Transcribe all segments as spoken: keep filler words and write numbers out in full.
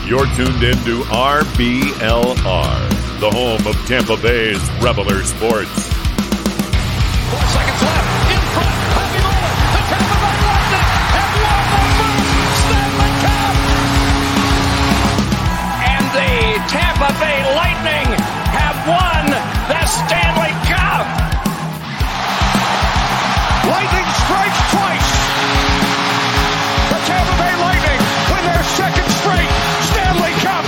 You're tuned into R B L R, the home of Tampa Bay's Reveler Sports. Four seconds left. In front. Happy moment. The Tampa Bay Lightning have won the first Stanley Cup. And the Tampa Bay Lightning have won the Stanley Cup. Lightning strikes twice. The Tampa Bay Lightning win their second straight Stanley Cup.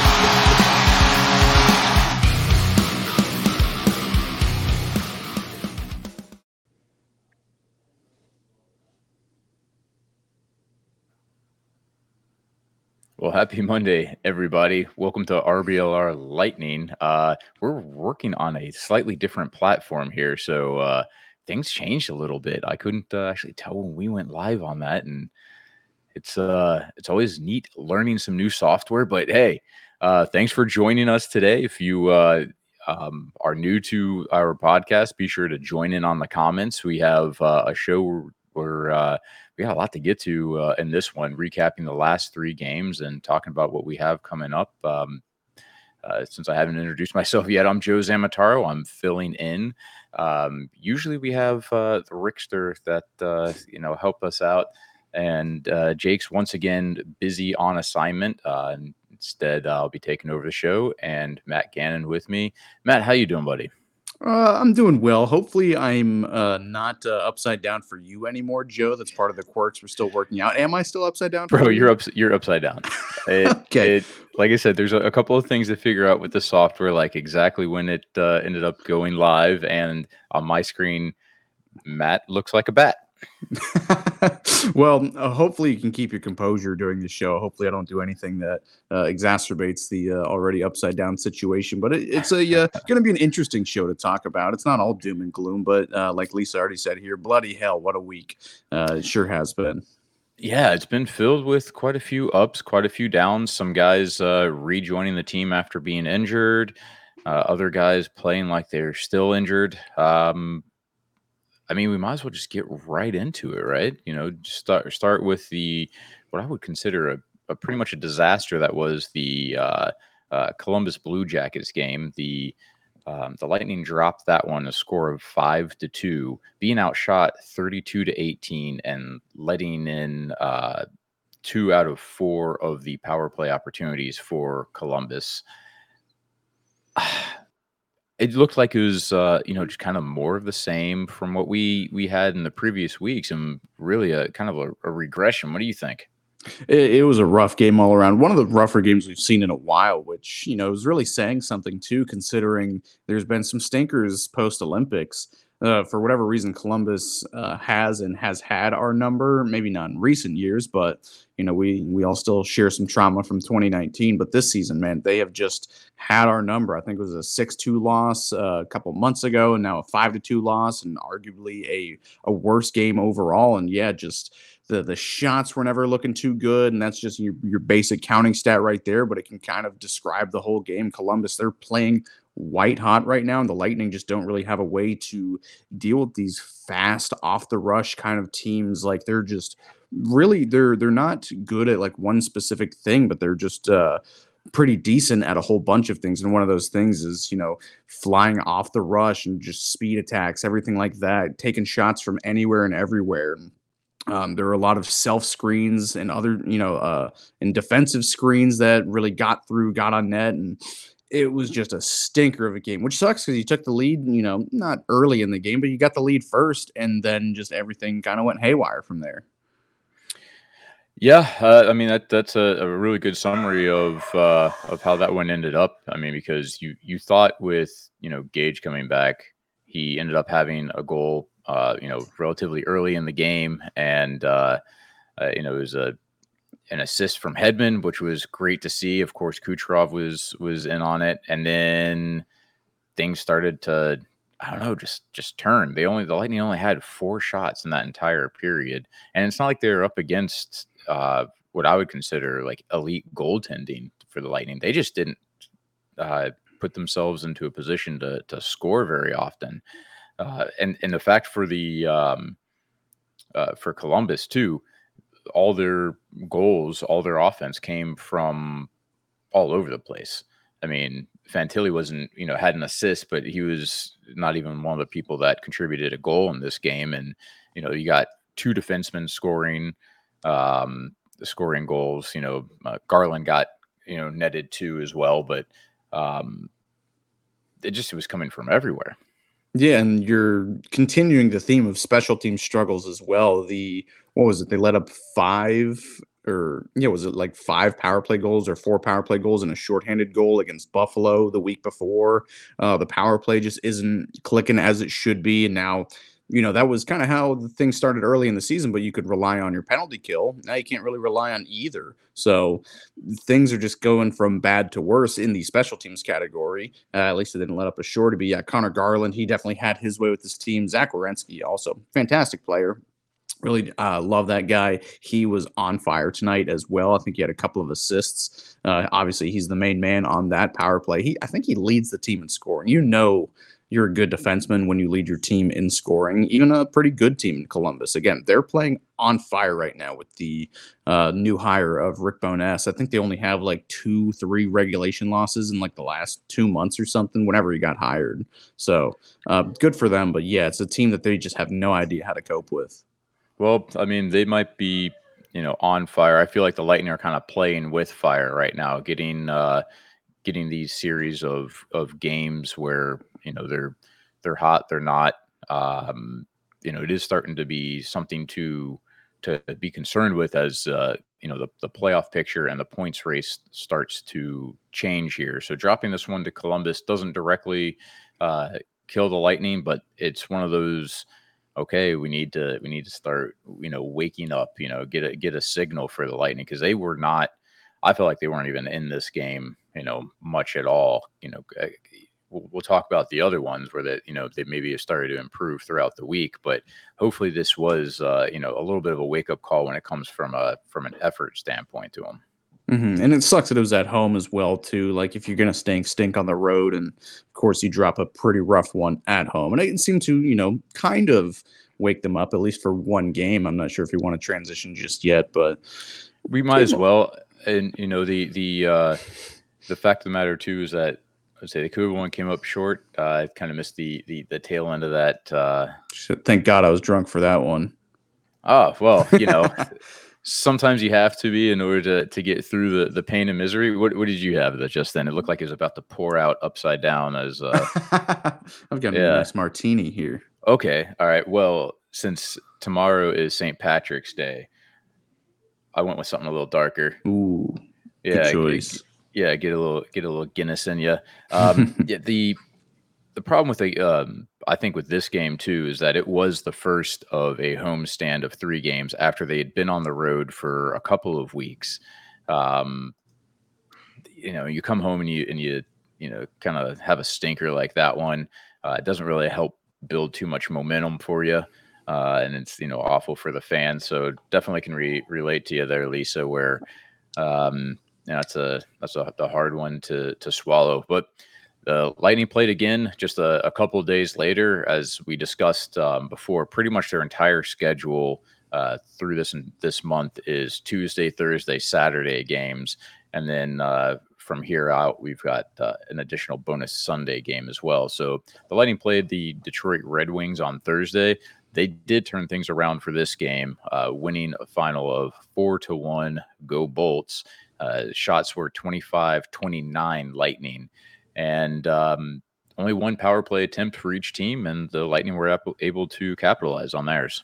Well, happy Monday, everybody. Welcome to R B L R Lightning. Uh, we're working on a slightly different platform here, so uh, things changed a little bit. I couldn't uh, actually tell when we went live on that, and it's uh, it's always neat learning some new software. But hey, uh, thanks for joining us today. If you uh, um, are new to our podcast, be sure to join in on the comments. We have uh, a show where uh, we got a lot to get to uh, in this one, recapping the last three games and talking about what we have coming up. Um, uh, since I haven't introduced myself yet, I'm Joe Zamataro. I'm filling in. Um, usually we have uh, the Rickster that uh, you know help us out, and uh, Jake's once again busy on assignment. Uh, and instead, I'll be taking over the show, and Matt Gannon with me. Matt, how you doing, buddy? Uh, I'm doing well. Hopefully, I'm uh, not uh, upside down for you anymore, Joe. That's part of the quirks we're still working out. Am I still upside down? For Bro, you? you're up. You're upside down. It, Okay. It, like I said, there's a, a couple of things to figure out with the software, like exactly when it uh, ended up going live. And on my screen, Matt looks like a bat. Well, uh, hopefully you can keep your composure during the show. Hopefully, I don't do anything that uh, exacerbates the uh, already upside down situation. But it, it's a uh, going to be an interesting show to talk about. It's not all doom and gloom, but uh, like Lisa already said here, bloody hell, what a week uh, it sure has been. Yeah, it's been filled with quite a few ups, quite a few downs. Some guys uh, rejoining the team after being injured. Uh, other guys playing like they're still injured. Um, I mean, we might as well just get right into it, right? You know, just start start with the what I would consider a, a pretty much a disaster that was the uh, uh, Columbus Blue Jackets game. The um, the Lightning dropped that one a score of five to two, being outshot thirty-two to eighteen, and letting in uh, two out of four of the power play opportunities for Columbus. It looked like it was, uh, you know, just kind of more of the same from what we we had in the previous weeks, and really a kind of a, a regression. What do you think? It, it was a rough game all around. One of the rougher games we've seen in a while, which, you know, is really saying something too, considering there's been some stinkers post Olympics. Uh, for whatever reason, Columbus uh, has and has had our number, maybe not in recent years, but, you know, we we all still share some trauma from twenty nineteen. But this season, man, they have just had our number. I think it was a six two loss uh, a couple months ago, and now a five to two loss, and arguably a, a worse game overall. And yeah, just the the shots were never looking too good, and that's just your, your basic counting stat right there, but it can kind of describe the whole game. Columbus, they're playing white hot right now, and the Lightning just don't really have a way to deal with these fast off the rush kind of teams. Like they're just really they're they're not good at like one specific thing, but they're just uh pretty decent at a whole bunch of things. And one of those things is, you know, flying off the rush and just speed attacks, everything like that, taking shots from anywhere and everywhere. Um, there are a lot of self screens and other, you know, uh, and defensive screens that really got through, got on net, and it was just a stinker of a game, which sucks because you took the lead, you know, not early in the game, but you got the lead first, and then just everything kind of went haywire from there. Yeah, uh, I mean that that's a, a really good summary of uh, of how that one ended up. I mean, because you you thought with you know Gage coming back, he ended up having a goal, uh, you know, relatively early in the game, and uh, uh, you know it was a an assist from Hedman, which was great to see. Of course, Kucherov was was in on it, and then things started to I don't know just just turn. They only the Lightning only had four shots in that entire period, and it's not like they're up against uh, what I would consider like elite goaltending for the Lightning. They just didn't uh, put themselves into a position to to score very often, uh, and and the fact for the um, uh, for Columbus too. All their goals, all their offense came from all over the place. I mean, Fantilli wasn't, you know, had an assist, but he was not even one of the people that contributed a goal in this game. And, you know, you got two defensemen scoring, um, scoring goals. You know, uh, Garland got, you know, netted two as well, but um, it just it was coming from everywhere. Yeah, and you're continuing the theme of special team struggles as well. The what was it? They let up five, or yeah, was it like five power play goals or four power play goals and a shorthanded goal against Buffalo the week before? Uh, the power play just isn't clicking as it should be, and now, you know, that was kind of how the thing started early in the season, but you could rely on your penalty kill. Now you can't really rely on either. So things are just going from bad to worse in the special teams category. Uh, at least they didn't let up a short to be. Yeah, Connor Garland, he definitely had his way with this team. Zach Werenski, also fantastic player. Really uh, love that guy. He was on fire tonight as well. I think he had a couple of assists. Uh, obviously, he's the main man on that power play. He, I think he leads the team in scoring. You know, you're a good defenseman when you lead your team in scoring, even a pretty good team in Columbus. Again, they're playing on fire right now with the uh, new hire of Rick Bowness. I think they only have like two, three regulation losses in like the last two months or something, whenever he got hired. So uh, good for them. But yeah, it's a team that they just have no idea how to cope with. Well, I mean, they might be, you know, on fire. I feel like the Lightning are kind of playing with fire right now, getting uh, getting these series of of games where, you know, they're they're hot, they're not. Um, you know, it is starting to be something to to be concerned with as uh, you know, the the playoff picture and the points race starts to change here. So dropping this one to Columbus doesn't directly uh, kill the Lightning, but it's one of those. Okay, we need to we need to start, you know, waking up. You know, get a get a signal for the Lightning, because they were not. I feel like they weren't even in this game, you know, much at all. You know. We'll, we'll talk about the other ones where that, you know, they maybe have started to improve throughout the week, but hopefully this was, uh, you know, a little bit of a wake up call when it comes from a, from an effort standpoint to them. Mm-hmm. And it sucks that it was at home as well, too. Like, if you're going to stink, stink on the road. And of course you drop a pretty rough one at home, and it seemed to, you know, kind of wake them up, at least for one game. I'm not sure if you want to transition just yet, but we might as well. And, you know, the, the, uh, the fact of the matter too, is that, I'd say the Cougar one came up short. Uh, I kind of missed the, the the tail end of that. Uh, Thank God I was drunk for that one. Oh, well, you know, sometimes you have to be in order to to get through the, the pain and misery. What what did you have that just then? It looked like it was about to pour out upside down as uh, I've got yeah. a nice martini here. Okay. All right. Well, since tomorrow is Saint Patrick's Day, I went with something a little darker. Ooh, yeah, good choice. Get, yeah, get a little get a little Guinness in you. Um, yeah, the the problem with the um, I think with this game too is that it was the first of a homestand of three games after they had been on the road for a couple of weeks. Um, you know, you come home and you and you you know kind of have a stinker like that one. Uh, it doesn't really help build too much momentum for you, uh, and it's you know awful for the fans. So definitely can re- relate to you there, Lisa. Where um, you know, that's a that's a, a hard one to to swallow. But the Lightning played again just a, a couple of days later, as we discussed um, before. Pretty much their entire schedule uh, through this this month is Tuesday, Thursday, Saturday games, and then uh, from here out we've got uh, an additional bonus Sunday game as well. So the Lightning played the Detroit Red Wings on Thursday. They did turn things around for this game, uh, winning a final of four to one. Go Bolts! Uh, shots were twenty-five twenty-nine Lightning. And um, only one power play attempt for each team, and the Lightning were ap- able to capitalize on theirs.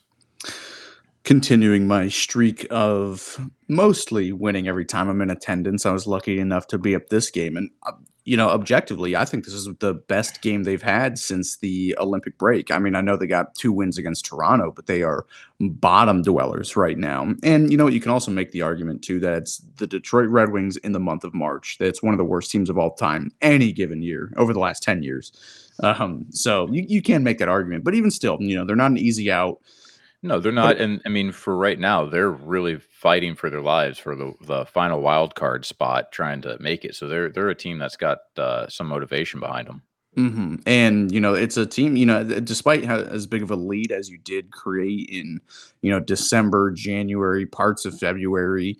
Continuing my streak of mostly winning every time I'm in attendance, I was lucky enough to be at this game. And, uh, you know, objectively, I think this is the best game they've had since the Olympic break. I mean, I know they got two wins against Toronto, but they are bottom dwellers right now. And, you know, you can also make the argument, too, that it's the Detroit Red Wings in the month of March. That's one of the worst teams of all time, any given year, over the last ten years. Um, so you, you can make that argument. But even still, you know, they're not an easy out. No, they're not. And I mean, for right now, they're really fighting for their lives for the, the final wild card spot, trying to make it. So they're they're a team that's got uh, some motivation behind them. Mm-hmm. And, you know, it's a team, you know, despite how, as big of a lead as you did create in, you know, December, January, parts of February,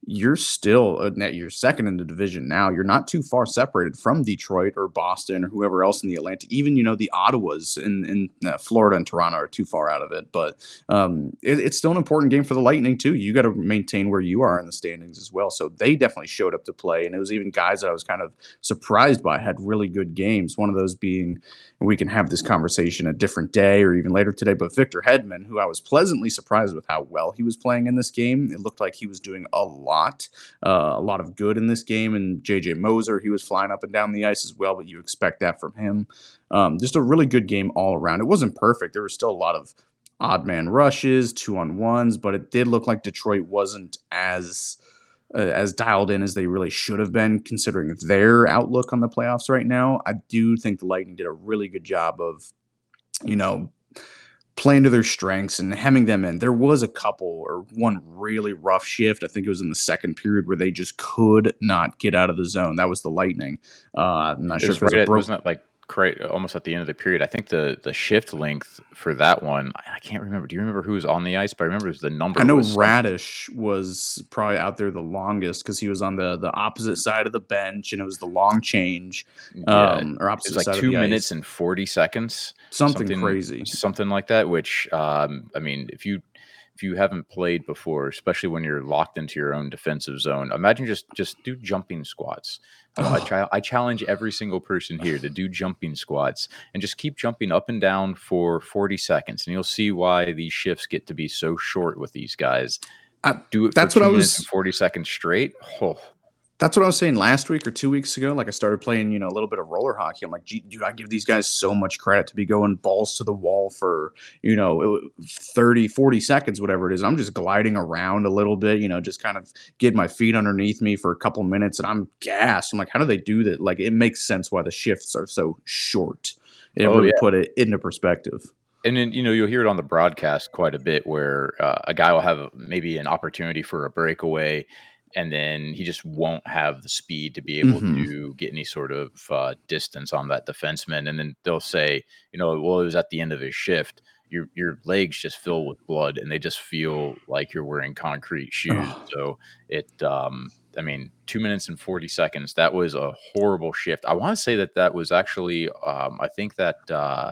you're still uh, net you're second in the division now. You're not too far separated from Detroit or Boston or whoever else in the Atlantic. Even, you know, the Ottawas in, in uh, Florida and Toronto are too far out of it. But um, it, it's still an important game for the Lightning, too. You got to maintain where you are in the standings as well. So they definitely showed up to play. And it was even guys that I was kind of surprised by had really good games. One of those being, and we can have this conversation a different day or even later today, but Victor Hedman, who I was pleasantly surprised with how well he was playing in this game. It looked like he was doing a lot, uh, a lot of good in this game. And J J Moser, he was flying up and down the ice as well, but you expect that from him. Um, just a really good game all around. It wasn't perfect. There was still a lot of odd man rushes, two on ones, but it did look like Detroit wasn't as uh, as dialed in as they really should have been, considering their outlook on the playoffs right now. I do think the Lightning did a really good job of, you know, playing to their strengths and hemming them in. There was a couple or one really rough shift. I think it was in the second period where they just could not get out of the zone. That was the Lightning. Uh, I'm not it sure was if it was right a at, broke. wasn't it like right almost at the end of the period? I think the the shift length for that one, I, I can't remember. Do you remember who was on the ice? But I remember it was the number. I know was Radish was probably out there the longest because he was on the the opposite side of the bench and it was the long change. Um, yeah, or it opposite was side like of two the minutes ice. and forty seconds. Something crazy. Something like that. Which um, I mean, if you if you haven't played before, especially when you're locked into your own defensive zone, imagine just just do jumping squats. You know, I try. I challenge every single person here to do jumping squats and just keep jumping up and down for forty seconds, and you'll see why these shifts get to be so short with these guys. I, Do it. that's for two what I minutes was. and forty seconds straight. Oh. That's what I was saying last week or two weeks ago. Like I started playing, you know, a little bit of roller hockey. I'm like, gee, dude, I give these guys so much credit to be going balls to the wall for, you know, thirty, forty seconds, whatever it is. I'm just gliding around a little bit, you know, just kind of get my feet underneath me for a couple minutes and I'm gassed. I'm like, how do they do that? Like, it makes sense why the shifts are so short. It Oh, really yeah. put it into perspective. And then, you know, you'll hear it on the broadcast quite a bit where uh, a guy will have maybe an opportunity for a breakaway, and then he just won't have the speed to be able Mhm. to get any sort of uh, distance on that defenseman. And then they'll say, you know, well, it was at the end of his shift. Your your legs just fill with blood, and they just feel like you're wearing concrete shoes. Ugh. So it, um, I mean, two minutes and forty seconds. That was a horrible shift. I want to say that that was actually, um, I think that uh,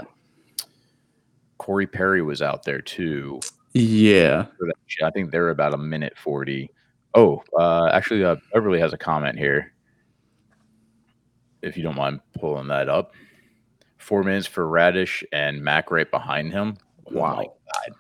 Corey Perry was out there too. Yeah. For that shift. I think they're about a minute forty. Oh, uh, actually, uh, Beverly has a comment here. If you don't mind pulling that up. Four minutes for Radish and Mac right behind him. Wow. Oh my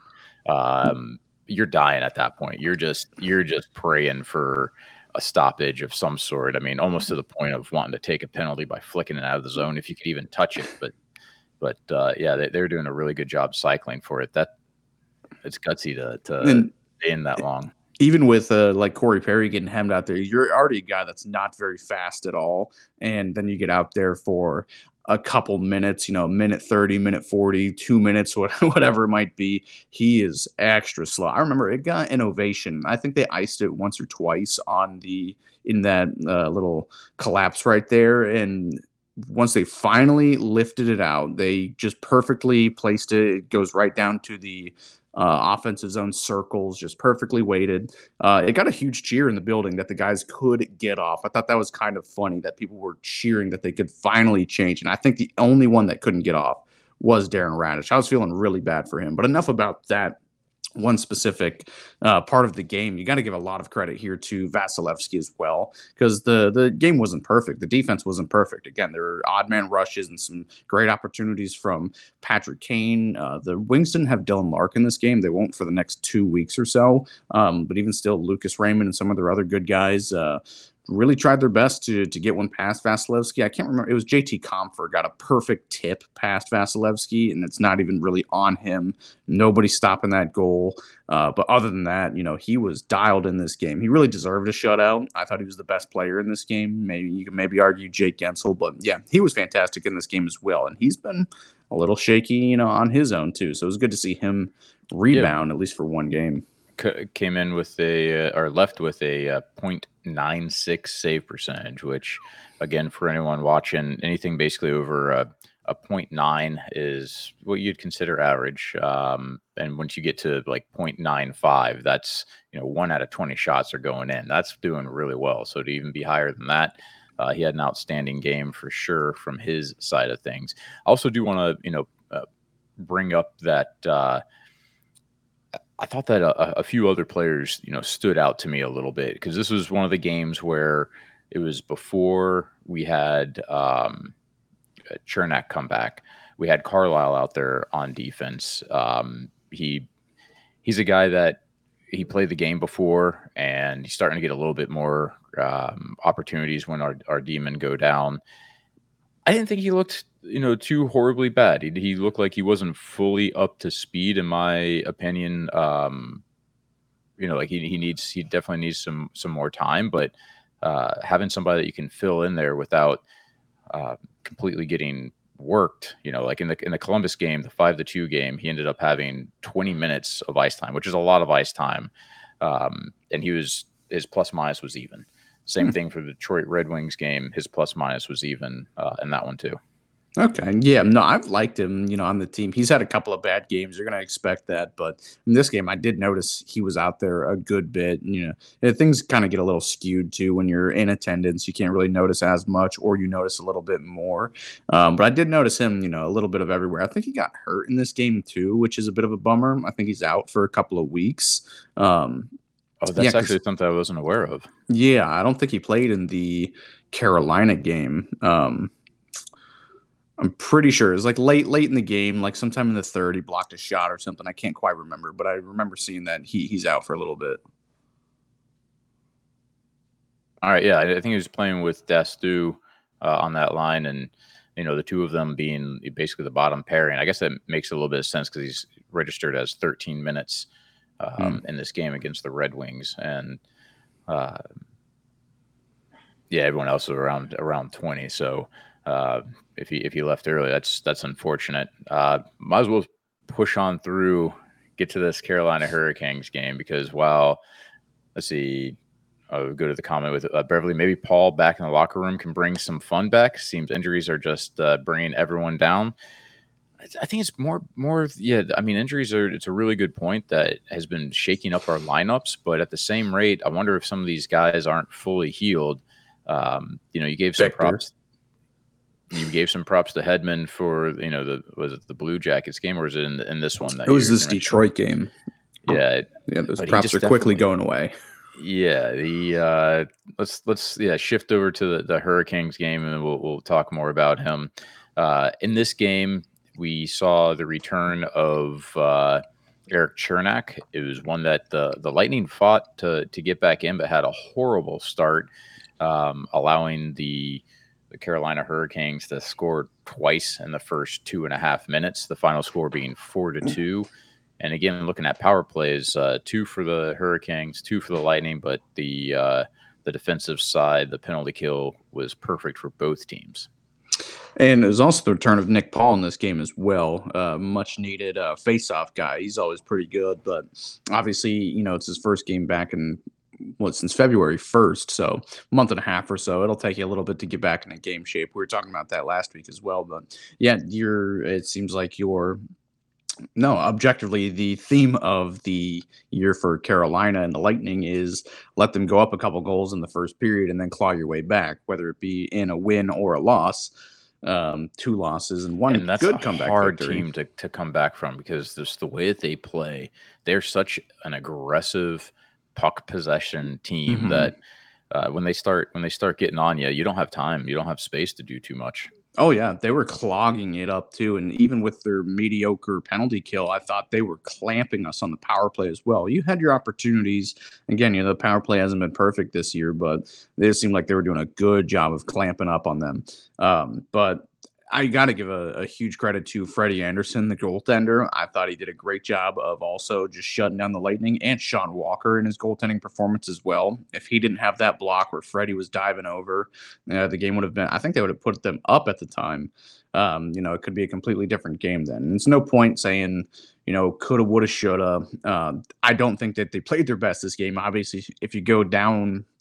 God. Um, you're dying at that point. You're just you're just praying for a stoppage of some sort. I mean, almost to the point of wanting to take a penalty by flicking it out of the zone if you could even touch it. But but uh, yeah, they, they're doing a really good job cycling for it. That it's gutsy to to And- stay in that long. Even with uh, like Corey Perry getting hemmed out there, you're already a guy that's not very fast at all. And then you get out there for a couple minutes, you know, minute thirty, minute forty, two minutes, whatever it might be. He is extra slow. I remember it got an ovation. I think they iced it once or twice on the in that uh, little collapse right there. And once they finally lifted it out, they just perfectly placed it. It goes right down to the Uh, offensive zone circles, just perfectly weighted. Uh, it got a huge cheer in the building that the guys could get off. I thought that was kind of funny that people were cheering that they could finally change. And I think the only one that couldn't get off was Darren Radish. I was feeling really bad for him. But enough about that one specific uh, part of the game. You got to give a lot of credit here to Vasilevsky as well, because the the game wasn't perfect. The defense wasn't perfect. Again, there were odd man rushes and some great opportunities from Patrick Kane. Uh, the Wings didn't have Dylan Lark in this game. They won't for the next two weeks or so. Um, but even still, Lucas Raymond and some of their other good guys uh, really tried their best to to get one past Vasilevsky. I can't remember. It was J T Compher got a perfect tip past Vasilevsky, and it's not even really on him. Nobody's stopping that goal. Uh, but other than that, you know, he was dialed in this game. He really deserved a shutout. I thought he was the best player in this game. Maybe you can maybe argue Jake Gensel, but yeah, he was fantastic in this game as well. And he's been a little shaky, you know, on his own too. So it was good to see him rebound, yeah, at least for one game. Came in with a uh, or left with a uh, point nine six save percentage, which again, for anyone watching, anything basically over a, a point nine is what you'd consider average. Um, and once you get to like point nine five, that's, you know, one out of twenty shots are going in. That's doing really well. So to even be higher than that, uh, he had an outstanding game for sure from his side of things. I also do want to, you know, uh, bring up that uh, I thought that a, a few other players, you know, stood out to me a little bit, because this was one of the games where it was before we had um, Chernak come back. We had Carlisle out there on defense. Um, he he's a guy that he played the game before, and he's starting to get a little bit more um, opportunities when our, our demon go down. I didn't think he looked, you know, too horribly bad. He, he looked like he wasn't fully up to speed, in my opinion. Um, you know, like he, he needs, he definitely needs some, some more time, but uh, having somebody that you can fill in there without uh, completely getting worked, you know, like in the, in the Columbus game, the five to two game, he ended up having twenty minutes of ice time, which is a lot of ice time. Um, and he was, his plus minus was even. Same hmm. thing for the Detroit Red Wings game. His plus minus was even uh, in that one too. Okay. Yeah. No, I've liked him, you know, on the team. He's had a couple of bad games. You're going to expect that. But in this game, I did notice he was out there a good bit. You know, things kind of get a little skewed too when you're in attendance. You can't really notice as much, or you notice a little bit more. Um, but I did notice him, you know, a little bit of everywhere. I think he got hurt in this game too, which is a bit of a bummer. I think he's out for a couple of weeks. Um, oh, that's yeah, actually something I wasn't aware of. Yeah. I don't think he played in the Carolina game. Um, I'm pretty sure it was like late, late in the game, like sometime in the third, he blocked a shot or something. I can't quite remember, but I remember seeing that he he's out for a little bit. All right, yeah, I think he was playing with Dastu uh, on that line, and you know the two of them being basically the bottom pairing. I guess that makes a little bit of sense because he's registered as thirteen minutes um, mm. in this game against the Red Wings, and uh, yeah, everyone else was around around twenty. So. Uh, if he if he left early, that's that's unfortunate. Uh, might as well push on through, get to this Carolina Hurricanes game, because while let's see, I'll go to the comment with uh, Beverly. Maybe Paul back in the locker room can bring some fun back. Seems injuries are just uh, bringing everyone down. I think it's more more yeah. I mean, injuries are. It's a really good point that has been shaking up our lineups, but at the same rate, I wonder if some of these guys aren't fully healed. Um, you know, you gave some Victor. props. You gave some props to Hedman for, you know, the was it the Blue Jackets game, or was it in, in this one? That it was this Detroit game. Yeah, yeah. Those props are quickly going away. Yeah, the uh, let's let's yeah shift over to the, the Hurricanes game, and we'll we'll talk more about him. Uh, in this game, we saw the return of uh, Erik Cernak. It was one that the the Lightning fought to to get back in, but had a horrible start, um, allowing the the Carolina Hurricanes to score twice in the first two and a half minutes, the final score being four to two. And again, looking at power plays, uh, two for the Hurricanes, two for the Lightning, but the uh, the defensive side, the penalty kill was perfect for both teams. And it was also the return of Nick Paul in this game as well. Uh, much needed uh, face-off guy. He's always pretty good, but obviously, you know, it's his first game back in well, since February first, so a month and a half or so. It'll take you a little bit to get back into game shape. We were talking about that last week as well, but yeah, you're. It seems like you're. No, objectively, the theme of the year for Carolina and the Lightning is let them go up a couple goals in the first period and then claw your way back, whether it be in a win or a loss. Um, two losses and one and that's good a comeback hard victory. team to, to come back from, because just the way that they play, they're such an aggressive puck possession team mm-hmm. that uh, when they start when they start getting on you, you don't have time, you don't have space to do too much. Oh yeah, they were clogging it up too, and even with their mediocre penalty kill, I thought they were clamping us on the power play as well. You had your opportunities. Again, you know the power play hasn't been perfect this year, but they seemed like they were doing a good job of clamping up on them. Um, but I got to give a, a huge credit to Freddie Anderson, the goaltender. I thought he did a great job of also just shutting down the Lightning, and Sean Walker in his goaltending performance as well. If he didn't have that block where Freddie was diving over, uh, the game would have been, I think they would have put them up at the time. Um, you know, it could be a completely different game then. And it's no point saying, you know, coulda, woulda, shoulda. Uh, I don't think that they played their best this game. Obviously, if you go down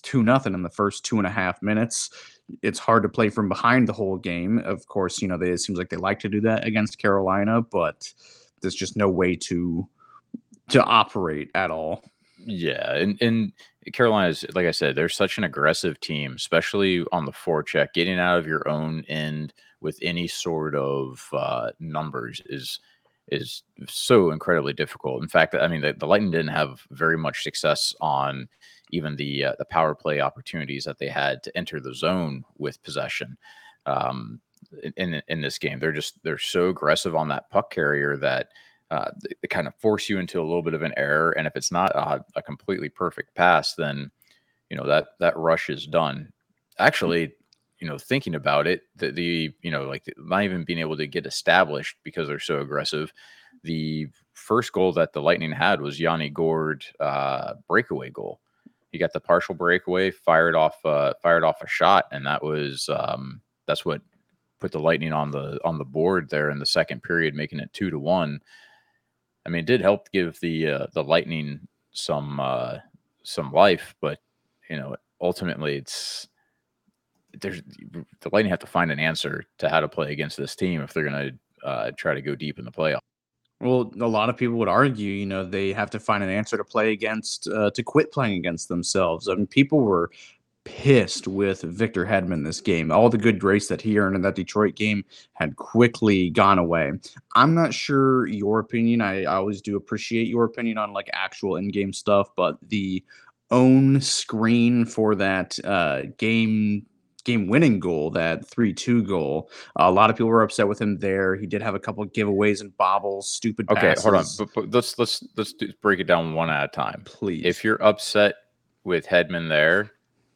two nothing in the first two and a half minutes. It's hard to play from behind the whole game. Of course, you know, they, it seems like they like to do that against Carolina, but there's just no way to to operate at all. Yeah, and and Carolina is, like I said, they're such an aggressive team, especially on the forecheck. Getting out of your own end with any sort of uh, numbers is is so incredibly difficult. In fact, I mean, the, the Lightning didn't have very much success on even the uh, the power play opportunities that they had to enter the zone with possession. Um, in in this game, they're just they're so aggressive on that puck carrier that uh, they, they kind of force you into a little bit of an error. And if it's not a, a completely perfect pass, then you know that that rush is done. Actually, you know, thinking about it, the, the you know, like not even being able to get established because they're so aggressive. The first goal that the Lightning had was Yanni Gourde uh, breakaway goal. He got the partial breakaway, fired off, uh, fired off a shot, and that was um, that's what put the Lightning on the on the board there in the second period, making it two to one. I mean, it did help give the uh, the Lightning some uh, some life, but you know, ultimately, it's there's the Lightning have to find an answer to how to play against this team if they're going to uh, try to go deep in the playoffs. Well, a lot of people would argue, you know, they have to find an answer to play against, uh, to quit playing against themselves. I mean, people were pissed with Victor Hedman this game. All the good grace that he earned in that Detroit game had quickly gone away. I'm not sure your opinion. I, I always do appreciate your opinion on like actual in-game stuff, but the own screen for that uh, game game-winning goal, that three two goal. Uh, a lot of people were upset with him there. He did have a couple of giveaways and bobbles, stupid okay, passes. hold on. But, but let's let's let's do, break it down one at a time, please. If you're upset with Hedman there,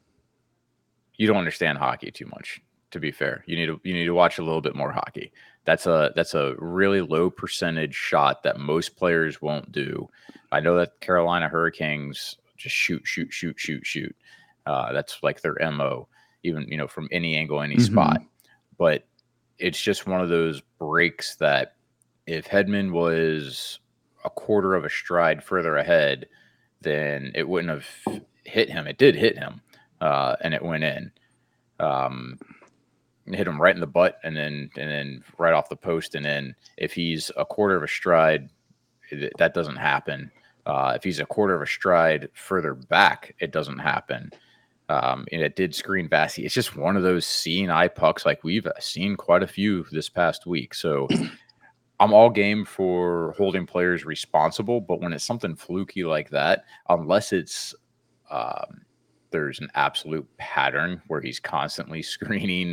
you don't understand hockey too much. To be fair, you need to you need to watch a little bit more hockey. That's a that's a really low percentage shot that most players won't do. I know that Carolina Hurricanes just shoot, shoot, shoot, shoot, shoot. Uh, that's like their M O. Even, you know, from any angle, any mm-hmm. spot. But it's just one of those breaks that if Hedman was a quarter of a stride further ahead, then it wouldn't have hit him. It did hit him, uh, and it went in. Um, hit him right in the butt, and then and then right off the post. And then if he's a quarter of a stride, it, that doesn't happen. Uh, if he's a quarter of a stride further back, it doesn't happen. Um, and it did screen Vasi. It's just one of those seeing eye pucks like we've seen quite a few this past week. So I'm all game for holding players responsible, but when it's something fluky like that, unless it's um, there's an absolute pattern where he's constantly screening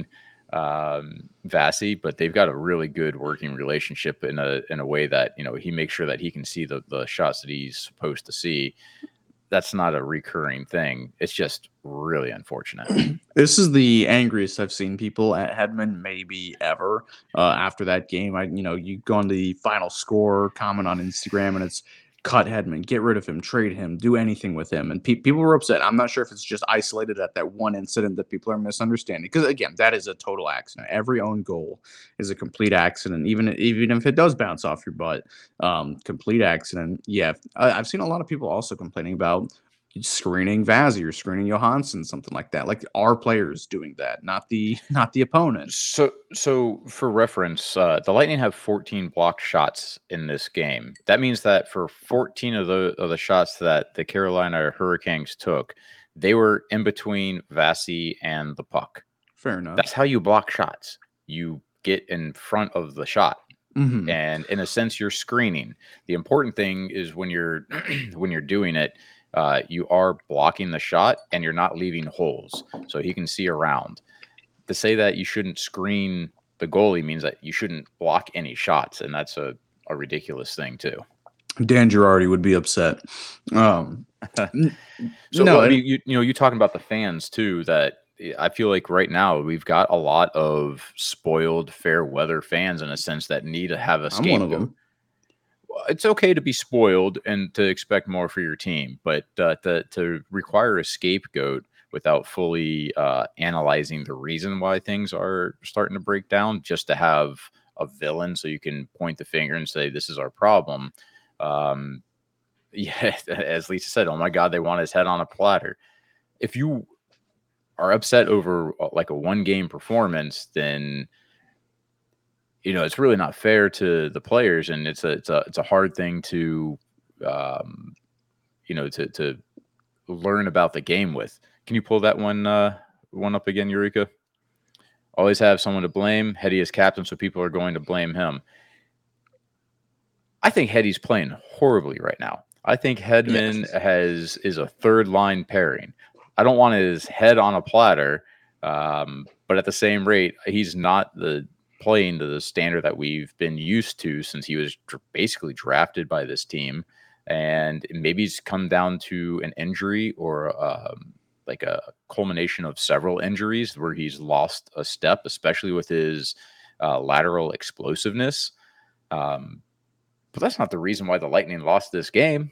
um, Vasi, but they've got a really good working relationship in a in a way that, you know, he makes sure that he can see the the shots that he's supposed to see. That's not a recurring thing. It's just really unfortunate. This is the angriest I've seen people at Hedman maybe ever. Uh, after that game, I you know you go on the final score comment on Instagram and it's cut Hedman, get rid of him, trade him, do anything with him, and pe- people were upset. I'm not sure if it's just isolated at that one incident that people are misunderstanding, because again, that is a total accident. Every own goal is a complete accident, even even if it does bounce off your butt. Um, complete accident. Yeah, I, I've seen a lot of people also complaining about screening Vasi or screening Johansson, something like that. Like our players doing that, not the not the opponent. So, so for reference, uh, the Lightning have fourteen blocked shots in this game. That means that for fourteen of the of the shots that the Carolina Hurricanes took, they were in between Vasi and the puck. Fair enough. That's how you block shots. You get in front of the shot. Mm-hmm. And in a sense, you're screening. The important thing is when you're when you're doing it, Uh, you are blocking the shot and you're not leaving holes so he can see around. To say that you shouldn't screen the goalie means that you shouldn't block any shots, and that's a, a ridiculous thing too. Dan Girardi would be upset. Um, so no, well, I mean, you, you know, you're talking about the fans too, that I feel like right now we've got a lot of spoiled fair weather fans in a sense that need to have a scapegoat. I'm one of them. It's okay to be spoiled and to expect more for your team, but uh, to, to require a scapegoat without fully uh, analyzing the reason why things are starting to break down, just to have a villain so you can point the finger and say, this is our problem. Um, yeah, as Lisa said, oh my God, they want his head on a platter. if you are upset over like a one game performance, then you know it's really not fair to the players, and it's a it's a it's a hard thing to um, you know to to learn about the game with. Can you pull that one uh, one up again, Eureka? Always have someone to blame. Hetty is captain, so people are going to blame him. I think Hetty's playing horribly right now. I think Hedman yes. has is a third line pairing. I don't want his head on a platter, um, but at the same rate, he's not the playing to the standard that we've been used to since he was dr- basically drafted by this team. And maybe it's come down to an injury or um, like a culmination of several injuries where he's lost a step, especially with his uh, lateral explosiveness. Um, but that's not the reason why the Lightning lost this game.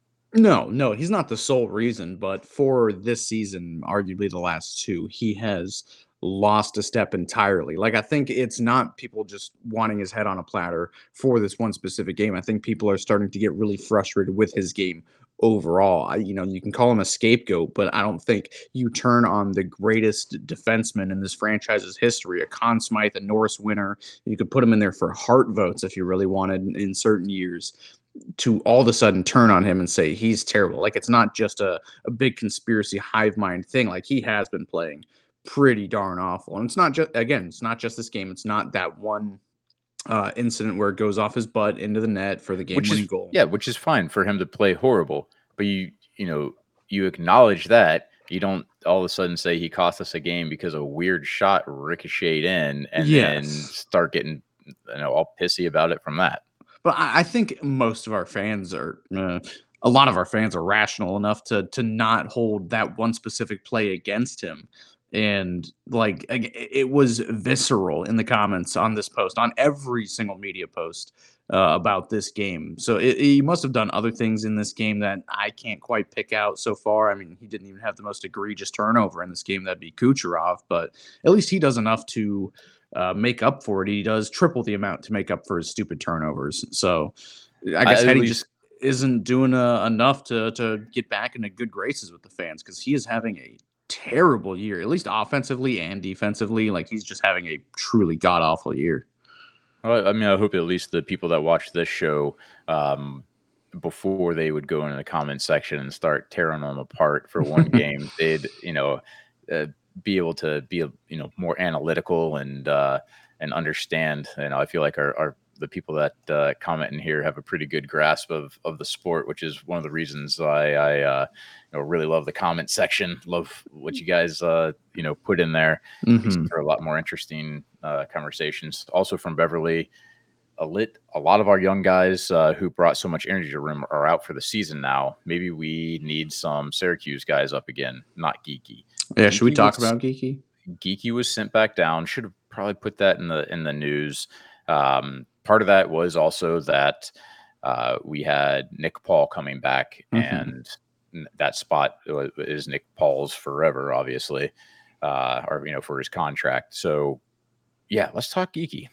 No, no, he's not the sole reason, but for this season, arguably the last two, he has lost a step entirely. Like, I think it's not people just wanting his head on a platter for this one specific game. I think people are starting to get really frustrated with his game overall. I, you know, you can call him a scapegoat, but I don't think you turn on the greatest defenseman in this franchise's history, a Conn Smythe, a Norris winner. You could put him in there for Hart votes if you really wanted in certain years, to all of a sudden turn on him and say he's terrible. Like, it's not just a, a big conspiracy hive mind thing. Like, he has been playing pretty darn awful. And it's not just, again, it's not just this game. It's not that one uh, incident where it goes off his butt into the net for the game-winning goal. Yeah, which is fine for him to play horrible. But you, you know, you acknowledge that. You don't all of a sudden say he cost us a game because a weird shot ricocheted in and yes. then start getting, you know, all pissy about it from that. But I think most of our fans are, uh, a lot of our fans are rational enough to to not hold that one specific play against him. And like, it was visceral in the comments on this post, on every single media post uh, about this game. So it, he must have done other things in this game that I can't quite pick out so far. I mean, he didn't even have the most egregious turnover in this game. That'd be Kucherov, but at least he does enough to Uh, make up for it. He does triple the amount to make up for his stupid turnovers. So I guess I, Hetty least, just isn't doing uh, enough to to get back into good graces with the fans, because he is having a terrible year, at least offensively and defensively. Like, he's just having a truly god awful year. Well, I mean, I hope at least the people that watch this show um, before they would go into the comment section and start tearing them apart for one game, they'd, you know, uh, be able to be, you know, more analytical and uh, and understand. You know, I feel like our, our the people that uh, comment in here have a pretty good grasp of of the sport, which is one of the reasons I, I uh, you know, really love the comment section. Love what you guys uh, you know put in there. Mm-hmm. For a lot more interesting uh, conversations. Also from Beverly, a lit a lot of our young guys uh, who brought so much energy to the room are out for the season now. Maybe we need some Syracuse guys up again, not Geeky. Yeah, should Geeky we talk was, about Geeky? Geeky was sent back down. Should have probably put that in the in the news. Um, part of that was also that uh, we had Nick Paul coming back, mm-hmm. and that spot is Nick Paul's forever, obviously, uh, or you know, for his contract. So, yeah, let's talk Geeky.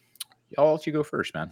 I'll let you go first, man.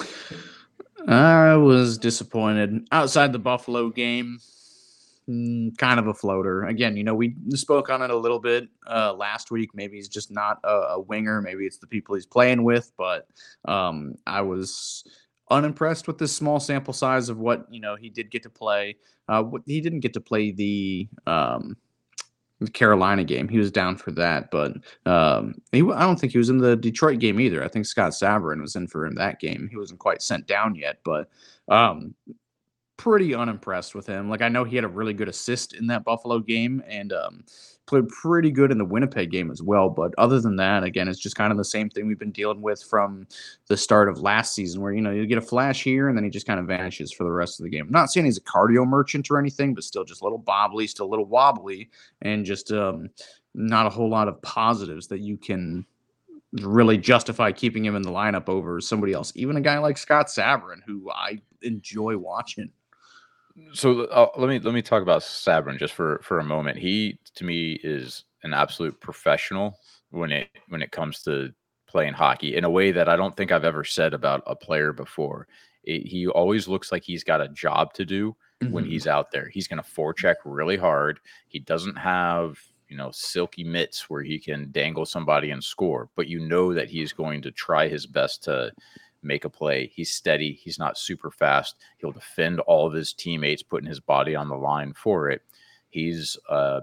I was disappointed outside the Buffalo game. Kind of a floater. Again, you know, we spoke on it a little bit uh, last week. Maybe he's just not a, a winger. Maybe it's the people he's playing with. But um, I was unimpressed with this small sample size of what, you know, he did get to play. Uh, what, he didn't get to play the um, the Carolina game. He was down for that. But um, he, I don't think he was in the Detroit game either. I think Scott Sabourin was in for him that game. He wasn't quite sent down yet. But um pretty unimpressed with him. Like, I know he had a really good assist in that Buffalo game and um, played pretty good in the Winnipeg game as well. But other than that, again, it's just kind of the same thing we've been dealing with from the start of last season, where, you know, you get a flash here and then he just kind of vanishes for the rest of the game. I'm not saying he's a cardio merchant or anything, but still just a little bobbly, still a little wobbly, and just um, not a whole lot of positives that you can really justify keeping him in the lineup over somebody else. Even a guy like Scott Sabourin, who I enjoy watching. So uh, let me let me talk about Sabourin just for, for a moment. He, to me, is an absolute professional when it when it comes to playing hockey in a way that I don't think I've ever said about a player before. It, he always looks like he's got a job to do, when Mhm. he's out there. He's going to forecheck really hard. He doesn't have, you know, silky mitts where he can dangle somebody and score, but you know that he's going to try his best to make a play. He's steady. He's not super fast. He'll defend all of his teammates, putting his body on the line for it. He's, uh,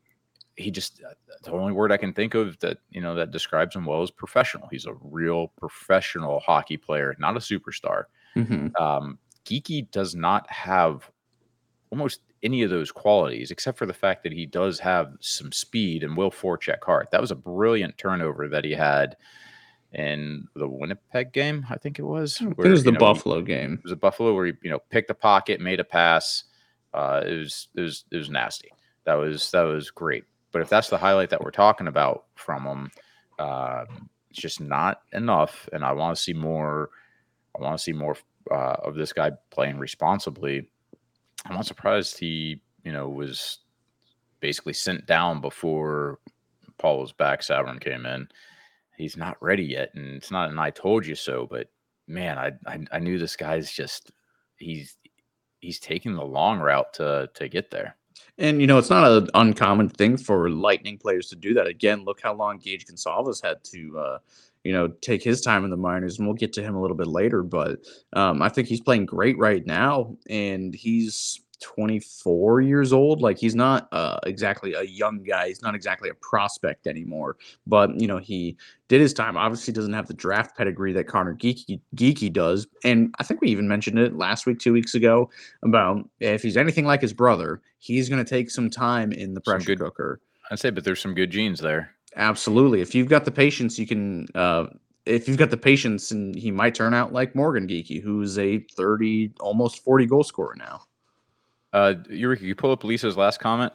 he just, the only word I can think of that, you know, that describes him well is professional. He's a real professional hockey player, not a superstar. Mhm. Um, Geeky does not have almost any of those qualities, except for the fact that he does have some speed and will forecheck hard. That was a brilliant turnover that he had in the Winnipeg game, I think it was. I think Where, it was the you know, he- Buffalo game. it was a Buffalo where he, you know, picked a pocket, made a pass. Uh, it was it was it was nasty. That was that was great. But if that's the highlight that we're talking about from him, uh, it's just not enough. And I want to see more. I want to see more uh, of this guy playing responsibly. I'm not surprised he, you know, was basically sent down before Paul was back. Savern came in. He's not ready yet, and it's not an "I told you so." But man, I I, I knew this guy's just he's he's taking the long route to to get there. And, you know, it's not an uncommon thing for Lightning players to do that. Again, look how long Gage Gonsalves had to, uh, you know, take his time in the minors, and we'll get to him a little bit later. But um, I think he's playing great right now, and he's twenty-four years old. Like, he's not uh, exactly a young guy. He's not exactly a prospect anymore. But, you know, he did his time. Obviously doesn't have the draft pedigree that Connor Geeky, Geeky does. And I think we even mentioned it last week, two weeks ago, about if he's anything like his brother, he's going to take some time in the Some pressure good- cooker. I'd say, but there's some good genes there. Absolutely. If you've got the patience, you can. Uh, if you've got the patience, and he might turn out like Morgan Geeky, who's a thirty, almost forty goal scorer now. Uh, Eureka, you pull up Lisa's last comment.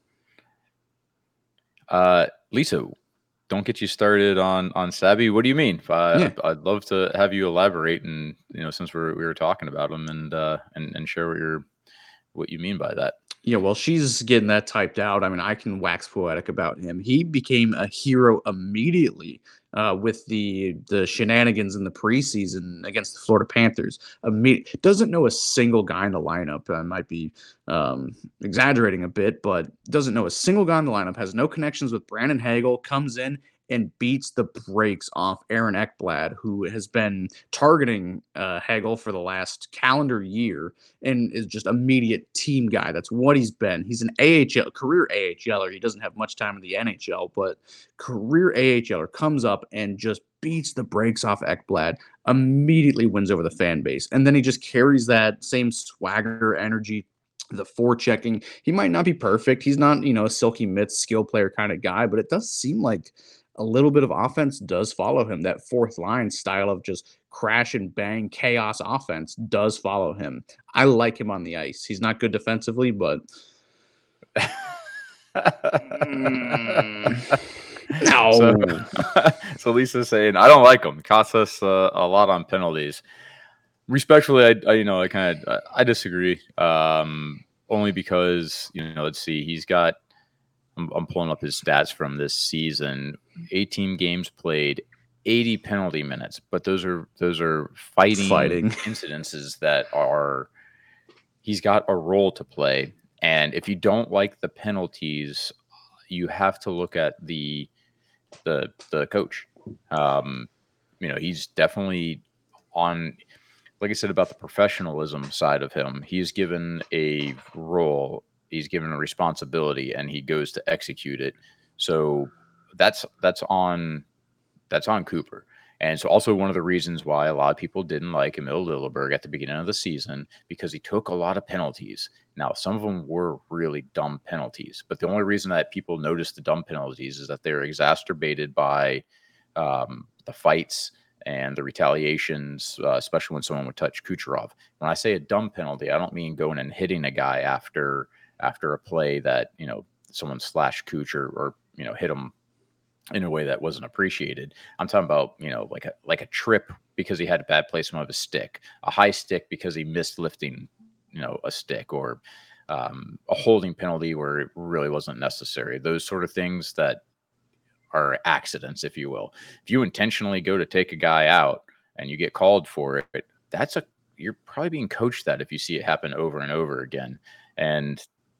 Uh, Lisa, don't get you started on on Sabby. What do you mean? Uh, Yeah. I'd love to have you elaborate, and you know, since we're we were talking about him, and uh, and and share what you're what you mean by that. Yeah, well, she's getting that typed out. I mean, I can wax poetic about him. He became a hero immediately uh, with the the shenanigans in the preseason against the Florida Panthers. Imme- doesn't know a single guy in the lineup. I might be um, exaggerating a bit, but doesn't know a single guy in the lineup. Has no connections with Brandon Hagel. Comes in and beats the brakes off Aaron Ekblad, who has been targeting uh, Hagel for the last calendar year and is just immediate team guy. That's what he's been. He's an A H L, career A H L er. He doesn't have much time in the N H L, but career A H L er comes up and just beats the brakes off Ekblad, immediately wins over the fan base. And then he just carries that same swagger, energy, the forechecking. He might not be perfect. He's not, you know, a silky mitts skill player kind of guy, but it does seem like a little bit of offense does follow him. That fourth line style of just crash and bang chaos offense does follow him. I like him on the ice. He's not good defensively, but mm, no. So, so Lisa's saying I don't like him. Costs us uh, a lot on penalties. Respectfully, I, I you know I kind of I disagree. Um, only because you know let's see, he's got. I'm, I'm pulling up his stats from this season. eighteen games played, eighty penalty minutes, but those are those are fighting, Fighting. incidences that are. He's got a role to play, and if you don't like the penalties, you have to look at the the the coach. Um, you know, he's definitely on. Like I said about the professionalism side of him, he's given a role. He's given a responsibility, and he goes to execute it. So that's that's on that's on Cooper. And so also one of the reasons why a lot of people didn't like Emil Lilleberg at the beginning of the season, because he took a lot of penalties. Now, some of them were really dumb penalties, but the only reason that people noticed the dumb penalties is that they're exacerbated by um, the fights and the retaliations, uh, especially when someone would touch Kucherov. When I say a dumb penalty, I don't mean going and hitting a guy after after a play that, you know, someone slashed Kucher or, you know, hit him in a way that wasn't appreciated. I'm talking about, you know, like a like a trip because he had a bad placement of a stick, a high stick because he missed lifting, you know, a stick, or um, a holding penalty where it really wasn't necessary. Those sort of things that are accidents, if you will. If you intentionally go to take a guy out and you get called for it, that's a you're probably being coached that if you see it happen over and over again. And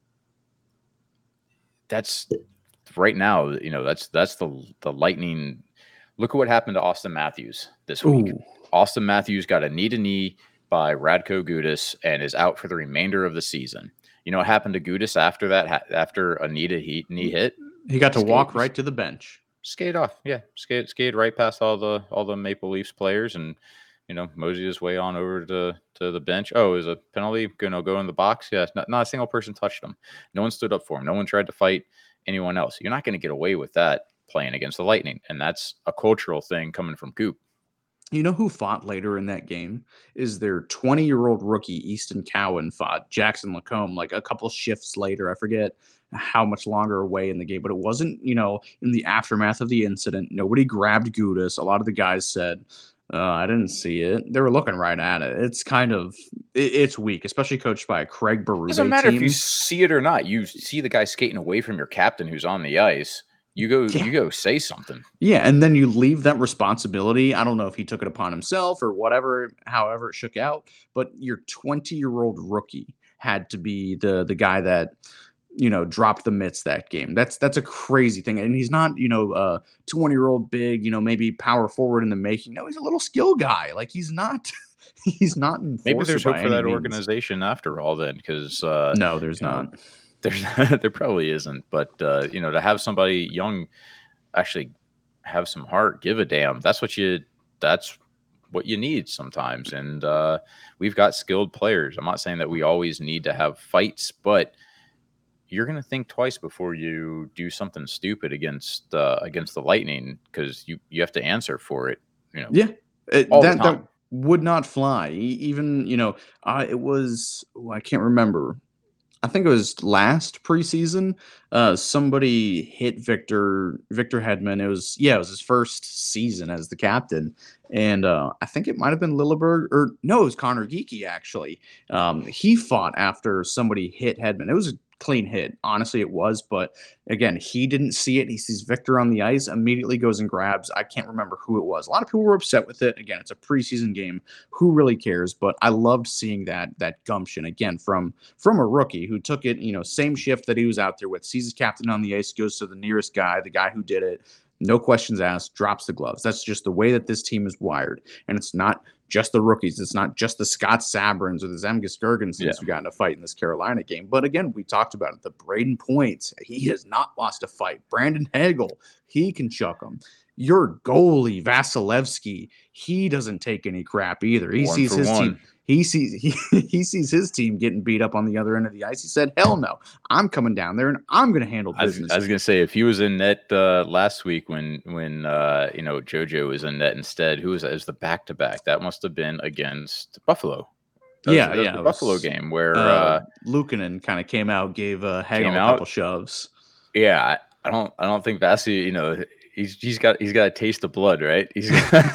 that's right now, you know, that's that's the the Lightning. Look at what happened to Austin Matthews this week. Ooh. Austin Matthews got a knee to knee by Radko Gudas and is out for the remainder of the season. You know what happened to Gudas after that? After a knee to he, knee hit, he got to skate, walk right to the bench. Skate off, yeah, skate skate right past all the all the Maple Leafs players, and you know mosey his way on over to to the bench. Oh, is a penalty going to go in the box? Yes, not not a single person touched him. No one stood up for him. No one tried to fight anyone else. You're not going to get away with that playing against the Lightning, and that's a cultural thing coming from Coop. You know who fought later in that game? Is their twenty-year-old rookie, Easton Cowan, fought Jackson Lacombe like a couple shifts later. I forget how much longer away in the game, but it wasn't, you know, in the aftermath of the incident. Nobody grabbed Gudas. A lot of the guys said, uh, I didn't see it. They were looking right at it. It's kind of, it, it's weak, especially coached by a Craig Berube. Doesn't matter team. if you see it or not. You see the guy skating away from your captain who's on the ice. You go, yeah. you go say something. Yeah, and then you leave that responsibility. I don't know if he took it upon himself or whatever, however it shook out, but your twenty-year-old rookie had to be the the guy that, you know, dropped the mitts that game. That's that's a crazy thing. And he's not, you know, a twenty-year-old big, you know, maybe power forward in the making. No, he's a little skill guy. Like he's not he's not maybe there's hope for that means. Organization after all then, because uh no, there's not. Know, There's there probably isn't, but uh, you know, to have somebody young actually have some heart, give a damn. That's what you. That's what you need sometimes, and uh, we've got skilled players. I'm not saying that we always need to have fights, but you're going to think twice before you do something stupid against uh, against the Lightning because you you have to answer for it. You know, yeah, it, all that, the time. that would not fly. Even you know, uh, it was oh, I can't remember. I think it was last preseason. Uh, somebody hit Victor Victor Hedman. It was yeah, it was his first season as the captain, and uh, I think it might have been Lilleberg or no, it was Connor Geeky actually. Um, he fought after somebody hit Hedman. It was a clean hit, honestly, it was. But again, he didn't see it. He sees Victor on the ice, immediately goes and grabs. I can't remember who it was. A lot of people were upset with it. Again, it's a preseason game. Who really cares? But I loved seeing that that gumption again from from a rookie who took it. You know, same shift that he was out there with. Sees his captain on the ice, goes to the nearest guy, the guy who did it. No questions asked, drops the gloves. That's just the way that this team is wired. And it's not just the rookies. It's not just the Scott Sabrins or the Zemgus Girgensons yeah. who got in a fight in this Carolina game. But again, we talked about it. The Braden Points, he has not lost a fight. Brandon Hagel, he can chuck them. Your goalie, Vasilevsky, he doesn't take any crap either. He one sees his one. team. He sees he, he sees his team getting beat up on the other end of the ice. He said, hell no, I'm coming down there and I'm going to handle business. I was, was going to say, if he was in net uh, last week when, when uh, you know, JoJo was in net instead, who was that? It was the back-to-back. That must have been against Buffalo. That yeah, was, that yeah. was the Buffalo was, game where uh, uh, Luukkonen kind of came out, gave uh, Hagel a out. couple shoves. Yeah, I, I don't I don't think Vasi, you know, he's he's got he's got a taste of blood, right? He's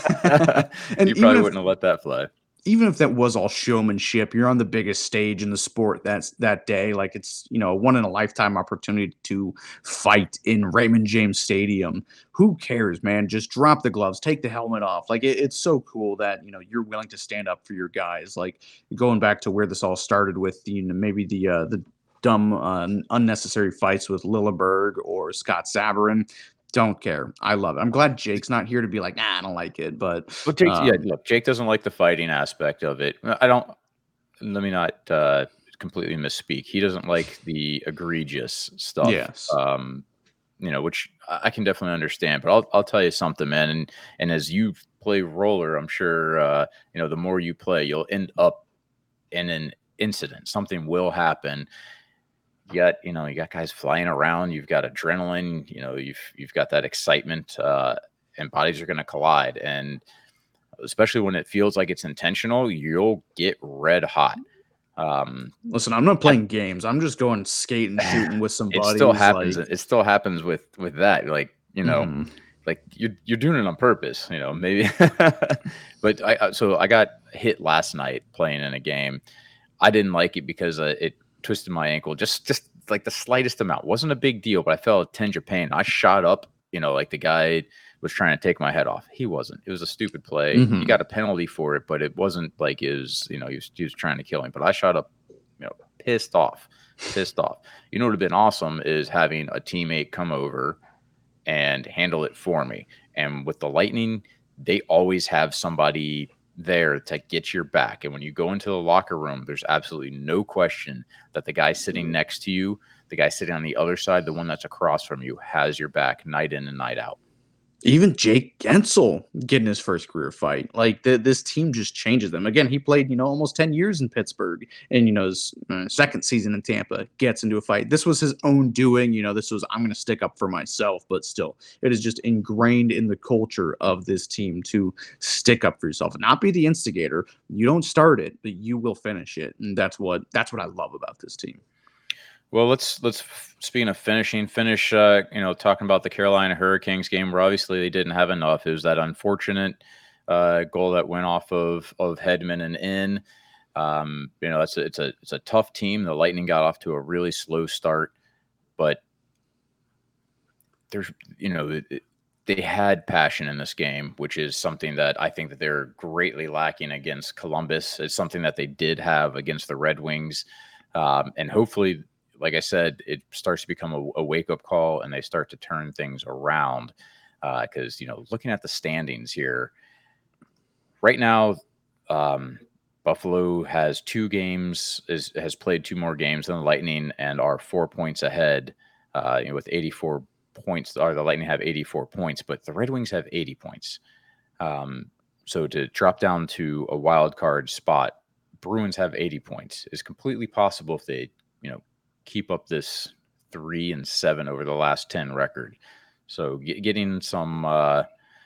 got, and you probably if, wouldn't have let that fly. Even if that was all showmanship, you're on the biggest stage in the sport that's that day. Like it's, you know, a one in a lifetime opportunity to fight in Raymond James Stadium. Who cares, man? Just drop the gloves, take the helmet off. Like it, it's so cool that, you know, you're willing to stand up for your guys. Like going back to where this all started with, you know, maybe the uh, the dumb, uh, unnecessary fights with Lilleberg or Scott Sabourin. Don't care. I love it. I'm glad Jake's not here to be like, nah, I don't like it. But well, Jake, um, yeah, look, Jake doesn't like the fighting aspect of it. I don't. Let me not uh, completely misspeak. He doesn't like the egregious stuff. Yes. Um, you know, which I can definitely understand. But I'll I'll tell you something, man. And and as you play roller, I'm sure uh, you know the more you play, you'll end up in an incident. Something will happen. You got, you know, you got guys flying around. You've got adrenaline. You know, you've you've got that excitement, uh, and bodies are going to collide. And especially when it feels like it's intentional, you'll get red hot. Um, Listen, I'm not playing games. I'm just going skating, shooting with some buddies. It still happens. Like... It still happens with with that. Like you know, mm. like you're you're doing it on purpose. You know, maybe. But I so I got hit last night playing in a game. I didn't like it because uh, it. twisted my ankle, just just like the slightest amount. Wasn't a big deal, but I felt a tinge of pain. I shot up, you know, like the guy was trying to take my head off. He wasn't. It was a stupid play. Mm-hmm. He got a penalty for it, but it wasn't like it was, you know, he was, he was trying to kill him. But I shot up, you know, pissed off, pissed off. You know what would have been awesome is having a teammate come over and handle it for me. And with the Lightning, they always have somebody there to get your back. And when you go into the locker room, there's absolutely no question that the guy sitting next to you, the guy sitting on the other side, the one that's across from you, has your back night in and night out. Even Jake Gensel getting his first career fight. Like the, this team just changes them. Again, he played, you know, almost ten years in Pittsburgh, and, you know, his uh, second season in Tampa gets into a fight. This was his own doing. You know, this was, I'm going to stick up for myself, but still it is just ingrained in the culture of this team to stick up for yourself, not be the instigator. You don't start it, but you will finish it. And that's what, that's what I love about this team. Well, let's let's speaking of finishing, finish. Uh, you know, talking about the Carolina Hurricanes game, where obviously they didn't have enough. It was that unfortunate uh, goal that went off of of Hedman and in. Um, you know, it's a, it's a it's a tough team. The Lightning got off to a really slow start, but there's you know it, they had passion in this game, which is something that I think that they're greatly lacking against Columbus. It's something that they did have against the Red Wings, um, and hopefully, like I said, it starts to become a, a wake-up call, and they start to turn things around. Because, uh, you know, looking at the standings here, right now, um, Buffalo has two games, is, has played two more games than the Lightning, and are four points ahead uh, you know, with eighty-four points. Or the Lightning have eighty-four points, but the Red Wings have eighty points. Um, so to drop down to a wild card spot, Bruins have eighty points. It's completely possible if they, you know, keep up this three and seven over the last ten record. So get, getting some uh,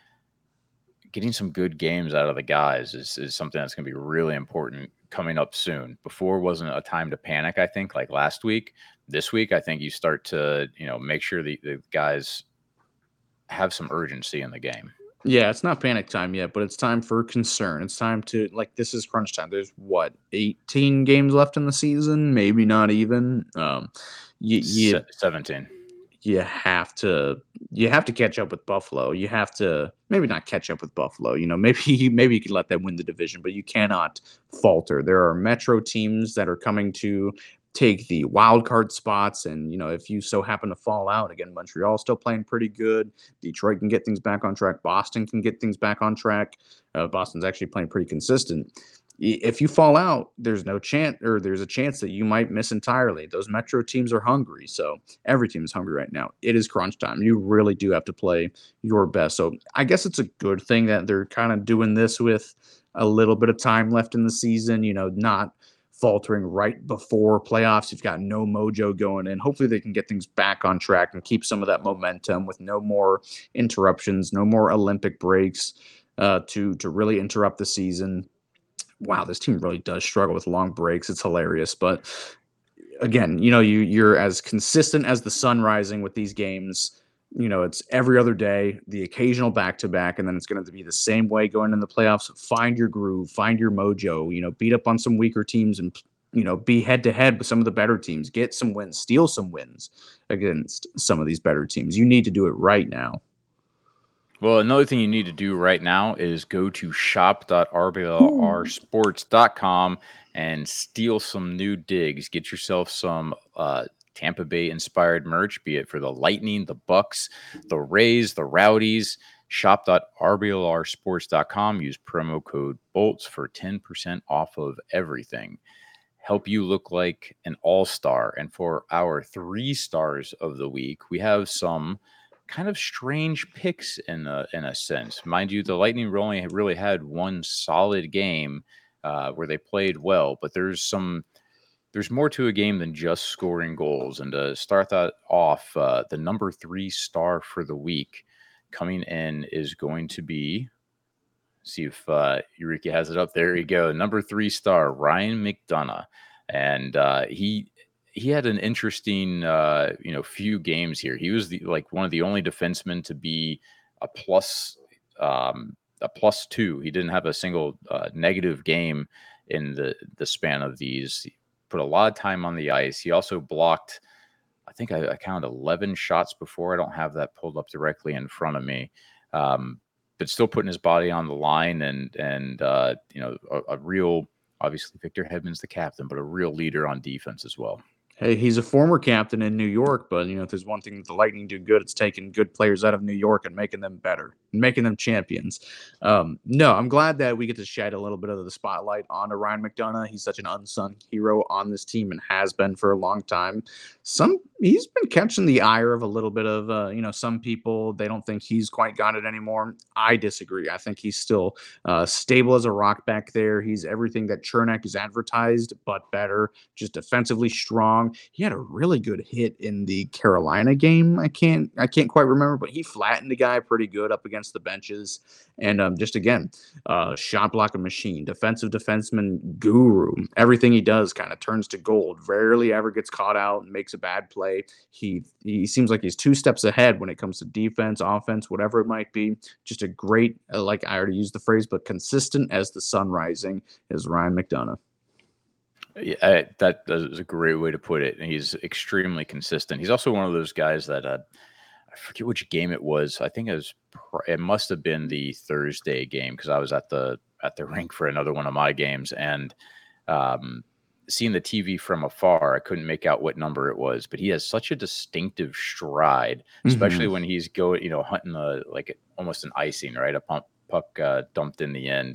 getting some good games out of the guys is, is something that's going to be really important coming up soon. Before wasn't a time to panic, I think, like last week. This week, I think you start to, you know, make sure the, the guys have some urgency in the game. Yeah, it's not panic time yet, but it's time for concern. It's time to, like, this is crunch time. There's, what, eighteen games left in the season? Maybe not even. Um, you, you, Se- seventeen. You have to you have to catch up with Buffalo. You have to maybe not catch up with Buffalo. You know, maybe maybe you can let them win the division, but you cannot falter. There are Metro teams that are coming to take the wild card spots, and, you know, if you so happen to fall out again, Montreal's still playing pretty good. Detroit can get things back on track. Boston can get things back on track. Uh, Boston's actually playing pretty consistent. If you fall out, there's no chance, or there's a chance that you might miss entirely. Those Metro teams are hungry, so every team is hungry right now. It is crunch time. You really do have to play your best. So I guess it's a good thing that they're kind of doing this with a little bit of time left in the season, you know, not faltering right before playoffs. You've got no mojo going in. Hopefully they can get things back on track and keep some of that momentum with no more interruptions, no more Olympic breaks uh, to, to really interrupt the season. Wow, this team really does struggle with long breaks. It's hilarious. But again, you know, you, you're as consistent as the sun rising with these games. You know, it's every other day, the occasional back-to-back, and then it's going to be the same way going in the playoffs. Find your groove, find your mojo, you know, beat up on some weaker teams and, you know, be head-to-head with some of the better teams. Get some wins, steal some wins against some of these better teams. You need to do it right now. Well, another thing you need to do right now is go to shop dot r b l r sports dot com and steal some new digs. Get yourself some uh, Tampa Bay inspired merch, be it for the Lightning, the Bucks, the Rays, the Rowdies. shop dot r b l r sports dot com. Use promo code BOLTS for ten percent off of everything. Help you look like an all-star. And for our three stars of the week, we have some kind of strange picks in a, in a sense. Mind you, the Lightning only really had one solid game uh, where they played well, but there's some there's more to a game than just scoring goals. And to start that off, uh, the number three star for the week coming in is going to be, see if uh, Eureka has it up. There you go. Number three star, Ryan McDonough. And uh, he he had an interesting, uh, you know, few games here. He was the, like one of the only defensemen to be a plus, um, a plus two. He didn't have a single uh, negative game in the, the span of these. He put a lot of time on the ice. He also blocked, I think I, I counted eleven shots before. I don't have that pulled up directly in front of me. um, but still putting his body on the line, and and uh, you know, a, a real, obviously Victor Hedman's the captain, but a real leader on defense as well. Hey, he's a former captain in New York, but you know, if there's one thing that the Lightning do good, it's taking good players out of New York and making them better, and making them champions. Um, no, I'm glad that we get to shed a little bit of the spotlight onto Ryan McDonagh. He's such an unsung hero on this team and has been for a long time. Some he's been catching the ire of a little bit of uh, you know, some people, they don't think he's quite got it anymore. I disagree. I think he's still uh, stable as a rock back there. He's everything that Cernak is advertised, but better, just defensively strong. He had a really good hit in the Carolina game. I can't I can't quite remember, but he flattened the guy pretty good up against the benches. And um, just again, uh, shot blocking machine, defensive defenseman guru. Everything he does kind of turns to gold. Rarely ever gets caught out and makes a bad play. He he seems like he's two steps ahead when it comes to defense, offense, whatever it might be. Just a great, uh, like I already used the phrase, but consistent as the sun rising is Ryan McDonagh. Yeah, I, that, that is a great way to put it. And he's extremely consistent. He's also one of those guys that uh, I forget which game it was. I think it was it must have been the Thursday game because I was at the at the rink for another one of my games, and um, seeing the T V from afar, I couldn't make out what number it was. But he has such a distinctive stride, especially mm-hmm. when he's going, you know, hunting a like almost an icing, right? A pump, puck uh, dumped in the end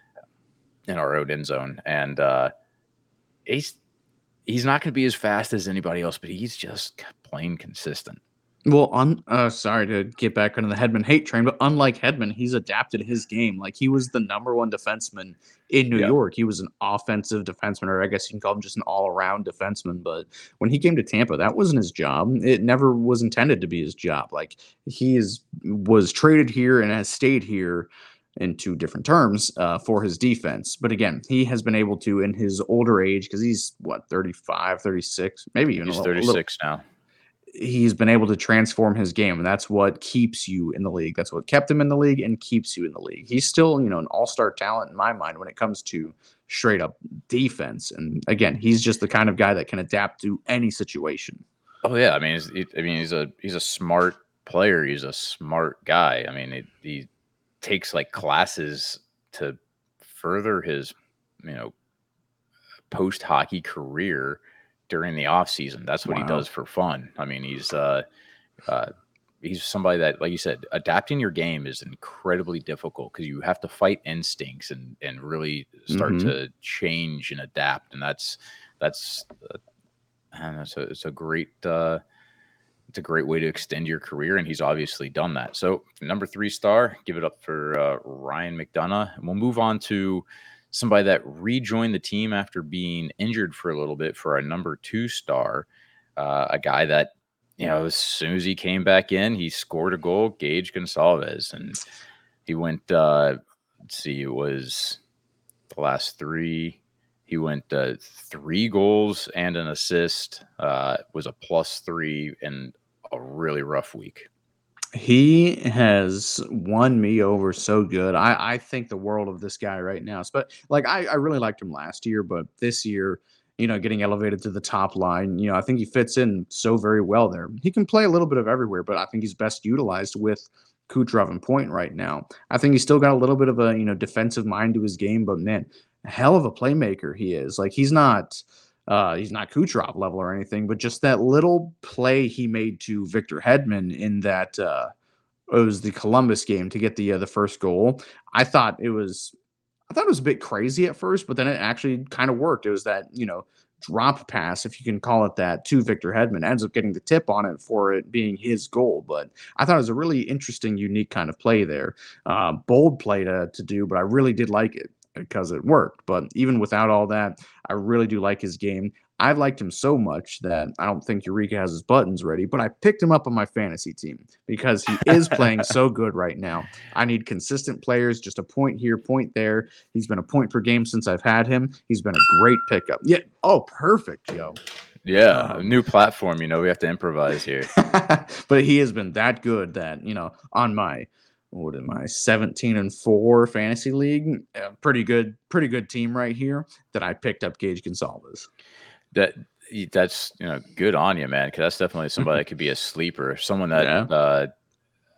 in our own end zone, and. Uh, He's he's not going to be as fast as anybody else, but he's just plain consistent. Well, un, uh, sorry to get back onto the Hedman hate train, but unlike Hedman, he's adapted his game. Like, he was the number one defenseman in New yeah. York. He was an offensive defenseman, or I guess you can call him just an all-around defenseman. But when he came to Tampa, that wasn't his job. It never was intended to be his job. Like, he is was traded here and has stayed here in two different terms uh, for his defense. But again, he has been able to, in his older age, because he's, what, thirty-five, thirty-six, maybe even he's a little, thirty-six a little, now. He's been able to transform his game, and that's what keeps you in the league. That's what kept him in the league and keeps you in the league. He's still, you know, an all-star talent in my mind when it comes to straight up defense. And again, he's just the kind of guy that can adapt to any situation. Oh yeah, I mean, he's, he, I mean, he's a he's a smart player. He's a smart guy. I mean, it, he takes like classes to further his, you know, post hockey career during the off season. That's what wow. he does for fun. I mean, he's, uh, uh, he's somebody that, like you said, adapting your game is incredibly difficult because you have to fight instincts and, and really start mm-hmm. to change and adapt. And that's, that's, uh, and it's a, it's a great, uh, it's a great way to extend your career, and he's obviously done that. So number three star, give it up for uh, Ryan McDonagh. And we'll move on to somebody that rejoined the team after being injured for a little bit for our number two star, uh, a guy that, you know, as soon as he came back in, he scored a goal, Gage Gonsalves. And he went, uh, let's see, it was the last three. He went uh, three goals and an assist, uh, was a plus three in a really rough week. He has won me over so good. I, I think the world of this guy right now. But like I, I really liked him last year, but this year, you know, getting elevated to the top line, you know, I think he fits in so very well there. He can play a little bit of everywhere, but I think he's best utilized with Kucherov and Point right now. I think he's still got a little bit of a, you know, defensive mind to his game, but man, hell of a playmaker he is. Like, he's not uh he's not Kucherov level or anything, but just that little play he made to Victor Hedman in that uh it was the Columbus game to get the uh, the first goal. I thought it was I thought it was a bit crazy at first, but then it actually kind of worked. It was that, you know, drop pass, if you can call it that, to Victor Hedman. Ends up getting the tip on it for it being his goal. But I thought it was a really interesting, unique kind of play there. Uh, bold play to, to do, but I really did like it because it worked. But even without all that, I really do like his game. I liked him so much that I don't think Eureka has his buttons ready, but I picked him up on my fantasy team because he is playing so good right now. I need consistent players, just a point here, point there. He's been a point per game since I've had him. He's been a great pickup. Yeah. Oh, perfect, Joe. Yeah, um, a new platform, you know, we have to improvise here. But he has been that good that, you know, on my what am I, seventeen and four fantasy league, a pretty good, pretty good team right here, that I picked up Gage Gonsalves. That that's you know good on you, man, because that's definitely somebody that could be a sleeper, someone that yeah. uh,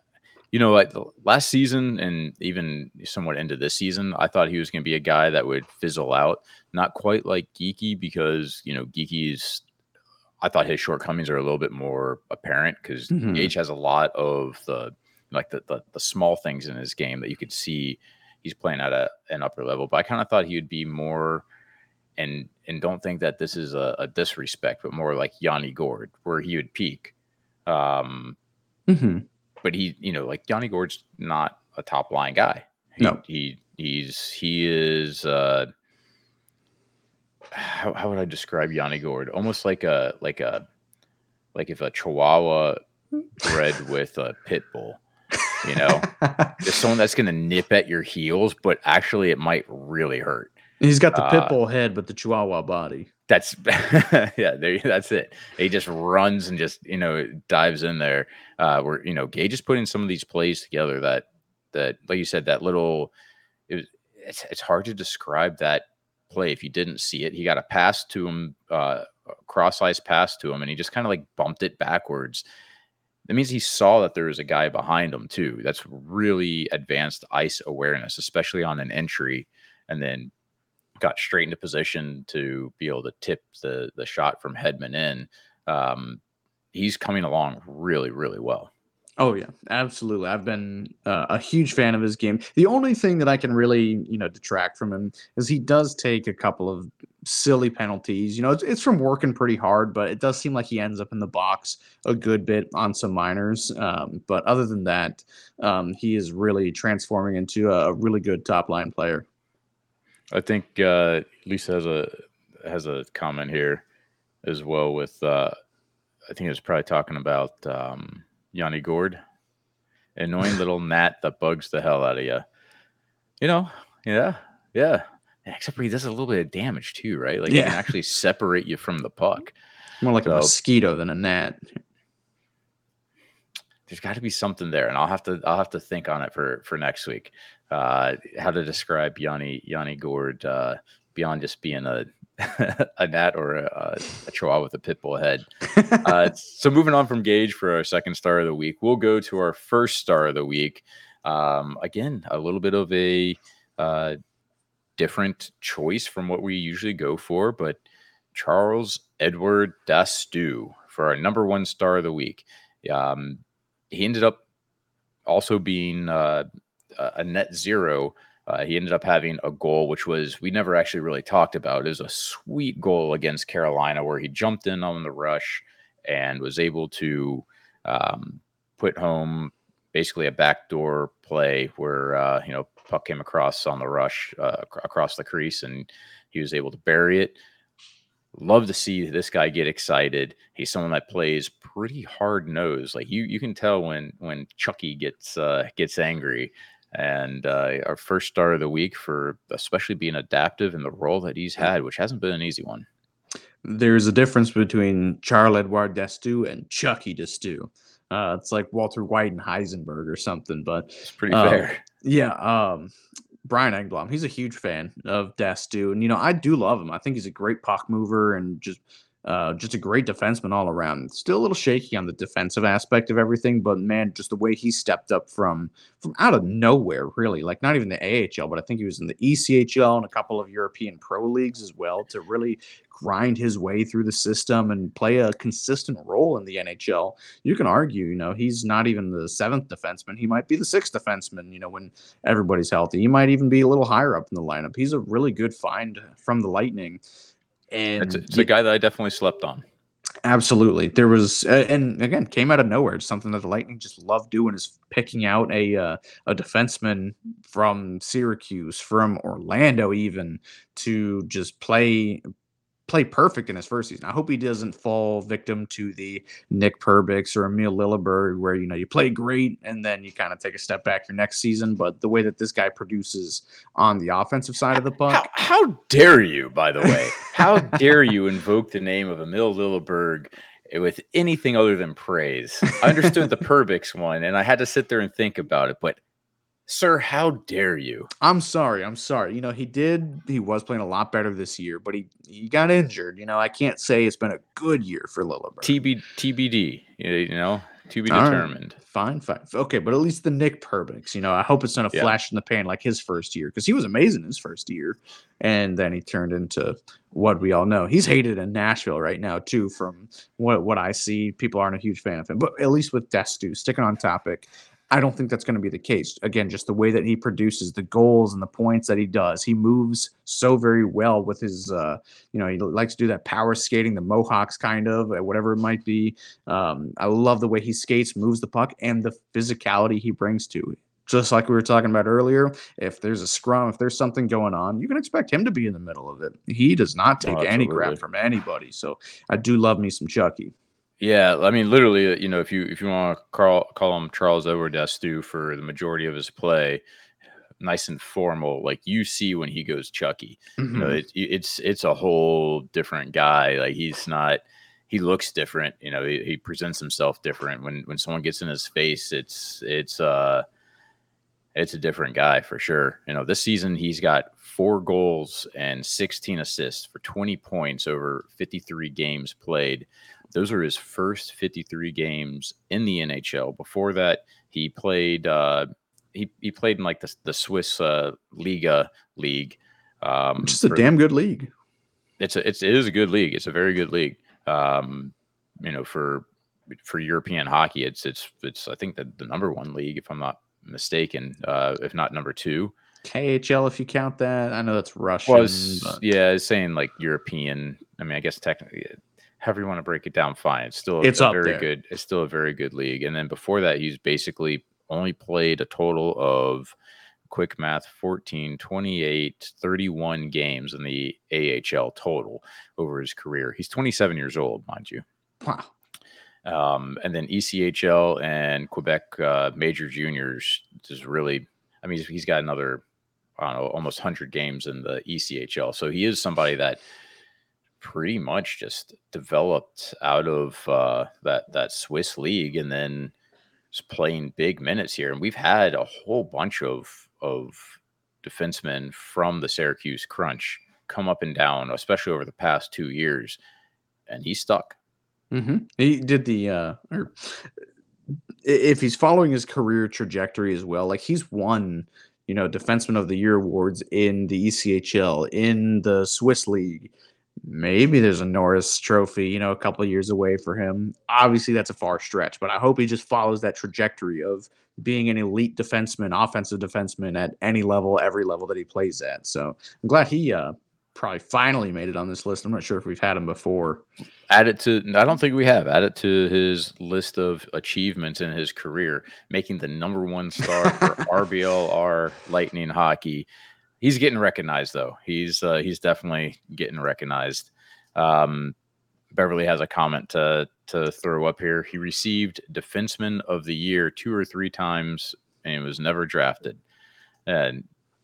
You know, like the last season and even somewhat into this season, I thought he was going to be a guy that would fizzle out. Not quite like Geeky because, you know, Geeky's, I thought his shortcomings are a little bit more apparent because Mhm. Gage has a lot of the, like the, the, the small things in his game that you could see he's playing at a, an upper level. But I kind of thought he would be more, and and don't think that this is a, a disrespect, but more like Yanni Gord, where he would peak. Um, Mhm. But he, you know, like Yanni Gord's not a top line guy. He, No. he he's he is. Uh, how how would I describe Yanni Gord? Almost like a like a like if a Chihuahua bred with a pit bull. You know, just someone that's going to nip at your heels, but actually it might really hurt. He's got the Uh, pit bull head, but the Chihuahua body. That's yeah, there. That's it. He just runs and just you know dives in there. Uh, where you know Gage is putting some of these plays together that that like you said that little. It was, it's it's hard to describe that play if you didn't see it. He got a pass to him, uh, cross ice pass to him, and he just kind of like bumped it backwards. That means he saw that there was a guy behind him too. That's really advanced ice awareness, especially on an entry, and then got straight into position to be able to tip the the shot from Hedman in. Um, he's coming along really, really well. Oh yeah, absolutely. I've been uh, a huge fan of his game. The only thing that I can really, you know, detract from him is he does take a couple of silly penalties. You know, it's, it's from working pretty hard, but it does seem like he ends up in the box a good bit on some minors. Um, but other than that, um, he is really transforming into a really good top line player. I think uh, Lisa has a has a comment here as well with uh, I think it was probably talking about um, Yanni Gord, annoying little gnat that bugs the hell out of you. You know, yeah, yeah. Except for he does a little bit of damage too, right? Like Yeah. he can actually separate you from the puck. More like So- a mosquito than a gnat. There's got to be something there, and I'll have to I'll have to think on it for for next week. Uh, how to describe Yanni Yanni Gord uh, beyond just being a a gnat or a, a chihuahua with a pit bull head. Uh, so moving on from Gage for our second star of the week, we'll go to our first star of the week. Um, again, a little bit of a uh, different choice from what we usually go for, but Charles Edward Dastu for our number one star of the week. Um, he ended up also being uh, a net zero. Uh, he ended up having a goal, which was we never actually really talked about. It was a sweet goal against Carolina where he jumped in on the rush and was able to um, put home basically a backdoor play where, uh, you know, puck came across on the rush uh, ac- across the crease and he was able to bury it. Love to see this guy get excited. He's someone that plays pretty hard nosed. Like you, you can tell when when Chucky gets uh, gets angry. And uh, our first star of the week for especially being adaptive in the role that he's had, which hasn't been an easy one. There's a difference between Charles Edward Dastu and Chucky Dastu. Uh, it's like Walter White and Heisenberg or something. But It's pretty um, fair. yeah, um, Brian Engblom, he's a huge fan of Dastu, and you know I do love him. I think he's a great puck mover and just uh, just a great defenseman all around. Still a little shaky on the defensive aspect of everything, but man, just the way he stepped up from from out of nowhere, really, like not even the A H L, but I think he was in the E C H L and a couple of European pro leagues as well to really grind his way through the system and play a consistent role in the N H L. You can argue, you know, he's not even the seventh defenseman. He might be the sixth defenseman, you know, when everybody's healthy. He might even be a little higher up in the lineup. He's a really good find from the Lightning. And It's, it's a guy that I definitely slept on. absolutely. There was, uh, and again, came out of nowhere. It's something that the Lightning just love doing is picking out a uh, a defenseman from Syracuse, from Orlando, even to just play play perfect in his first season. I hope he doesn't fall victim to the Nick Perbix or Emil Lilleberg, where you know you play great and then you kind of take a step back your next season. But the way that this guy produces on the offensive side of the puck, How, how dare you, by the way? How dare you invoke the name of Emil Lilleberg with anything other than praise? I understood the Perbix one, and I had to sit there and think about it, but sir, how dare you? I'm sorry. I'm sorry. You know, he did, he was playing a lot better this year, but he, he got injured. You know, I can't say it's been a good year for Lilleberg. T B, T B D, you know, To be All right. determined. Fine, fine. Okay, but at least the Nick Perbix, you know, I hope it's not a Yeah. flash in the pan like his first year, because he was amazing his first year. And then he turned into what we all know. He's hated in Nashville right now, too, from what, what I see. People aren't a huge fan of him. But at least with Destu, sticking on topic, I don't think that's going to be the case. Again, just the way that he produces the goals and the points that he does. He moves so very well with his, uh, you know, he likes to do that power skating, the Mohawks kind of, whatever it might be. Um, I love the way he skates, moves the puck, and the physicality he brings to it. Just like we were talking about earlier, if there's a scrum, if there's something going on, you can expect him to be in the middle of it. He does not take Oh, any absolutely. crap from anybody. So I do love me some Chucky. Yeah, I mean, literally, uh, you know, if you if you want to call call him Charles Edward Destu for the majority of his play, nice and formal, like you see when he goes Chucky. Mhm. You know, it, it's it's a whole different guy. Like he's not, he looks different. You know, he, he presents himself different. When when someone gets in his face, it's it's uh it's a different guy for sure. You know, this season he's got four goals and sixteen assists for twenty points over fifty-three games played. Those are his first fifty-three games in the N H L. Before that, he played uh, he he played in like the the Swiss uh, Liga league. Um, Just a for- damn good league. It's a it's it is a good league. It's a very good league. Um, you know, for for European hockey, it's it's it's I think the, the number one league, if I'm not mistaken, uh, if not number two. K H L, if you count that. I know that's Russian. Well, it's, but- yeah, it's saying like European. I mean, I guess technically, however you want to break it down, fine. It's still a, It's a up very there. good. It's still a very good league. And then before that, he's basically only played a total of, quick math, fourteen, twenty-eight, thirty-one games in the A H L total over his career. He's twenty-seven years old, mind you. Wow. Um, and then E C H L and Quebec uh, Major Juniors is really, I mean, he's, he's got another, I don't know, almost one hundred games in the E C H L. So he is somebody that pretty much just developed out of uh, that that Swiss league and then is playing big minutes here. And we've had a whole bunch of of defensemen from the Syracuse Crunch come up and down, especially over the past two years, and he's stuck. Mm-hmm. He did the, uh, or if he's following his career trajectory as well, like he's won, you know, Defenseman of the Year awards in the E C H L, in the Swiss League. Maybe there's a Norris Trophy, you know, a couple of years away for him. Obviously, that's a far stretch, but I hope he just follows that trajectory of being an elite defenseman, offensive defenseman at any level, every level that he plays at. So I'm glad he uh, probably finally made it on this list. I'm not sure if we've had him before. Add it to, I don't think we have, add it to his list of achievements in his career, making the number one star for R B L R Lightning Hockey. He's getting recognized, though. He's uh, he's definitely getting recognized. Um, Beverly has a comment to to throw up here. He received Defenseman of the Year two or three times and was never drafted. And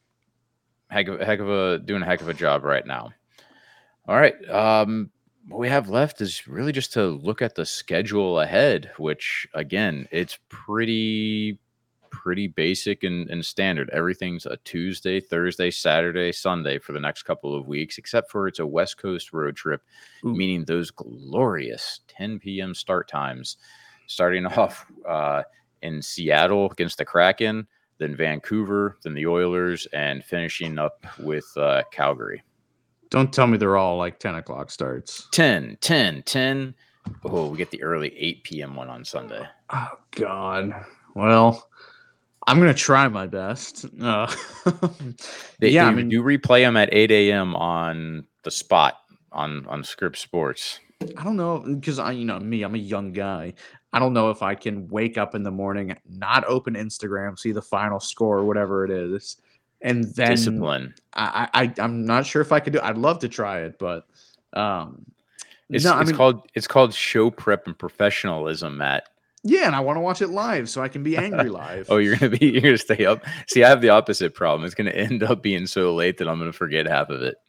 heck of, heck of a doing a heck of a job right now. All right. Um, what we have left is really just to look at the schedule ahead, which again, it's pretty pretty basic and, and standard. Everything's a Tuesday, Thursday, Saturday, Sunday for the next couple of weeks, except for it's a West Coast road trip, Ooh. meaning those glorious ten p.m. start times, starting off uh, in Seattle against the Kraken, then Vancouver, then the Oilers, and finishing up with uh, Calgary. Don't tell me they're all like ten o'clock starts. ten, ten, ten. Oh, we get the early eight p.m. one on Sunday. Oh, God. Well, I'm going to try my best. Uh, They, yeah, they I mean, do replay them at eight a.m. on the spot on, on Script Sports. I don't know, because I, you know, me, I'm a young guy. I don't know if I can wake up in the morning, not open Instagram, see the final score or whatever it is, and then Discipline. I, I, I'm not sure if I could do. I'd love to try it, but um, It's, no, I it's mean, called it's called show prep and professionalism, Matt. yeah, and I want to watch it live so I can be angry live. Oh, you're gonna be you're gonna stay up. See, I have the opposite problem. It's gonna end up being so late that I'm gonna forget half of it.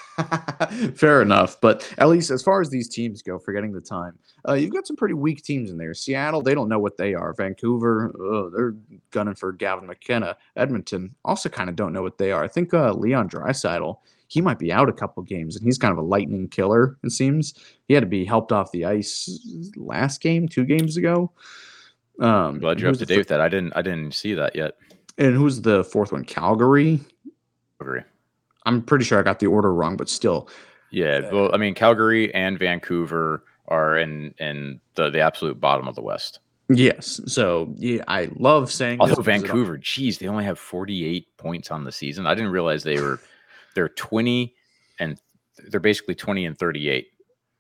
Fair enough, but at least as far as these teams go, forgetting the time, uh, you've got some pretty weak teams in there. Seattle, they don't know what they are. Vancouver, oh, they're gunning for Gavin McKenna. Edmonton also kind of don't know what they are. I think uh, Leon Draisaitl, he might be out a couple games, and he's kind of a lightning killer, it seems. He had to be helped off the ice last game, two games ago. Um, Glad you're up who's to the date fir- with that. I didn't I didn't see that yet. and who's the fourth one? Calgary. Agree. I'm pretty sure I got the order wrong, but still. Yeah, well, I mean, Calgary and Vancouver are in in the the absolute bottom of the West. Yes. So yeah, I love saying Although this because it- Vancouver, geez, they only have forty-eight points on the season. I didn't realize they were they're twenty and they're basically twenty and thirty-eight.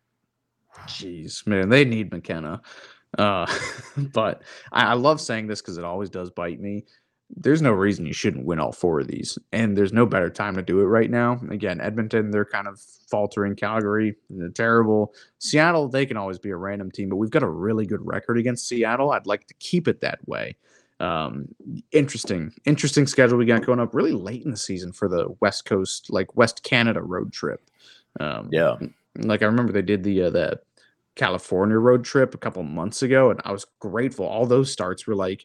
Jeez, man, they need McKenna. Uh, but I, I love saying this because it always does bite me. There's no reason you shouldn't win all four of these, and there's no better time to do it right now. Again, Edmonton, they're kind of faltering. Calgary, they're terrible. Seattle, they can always be a random team, but we've got a really good record against Seattle. I'd like to keep it that way. Um, interesting, interesting schedule we got going up really late in the season for the West Coast, like West Canada road trip. Um, Yeah. Like I remember they did the uh, the California road trip a couple months ago, and I was grateful. All those starts were like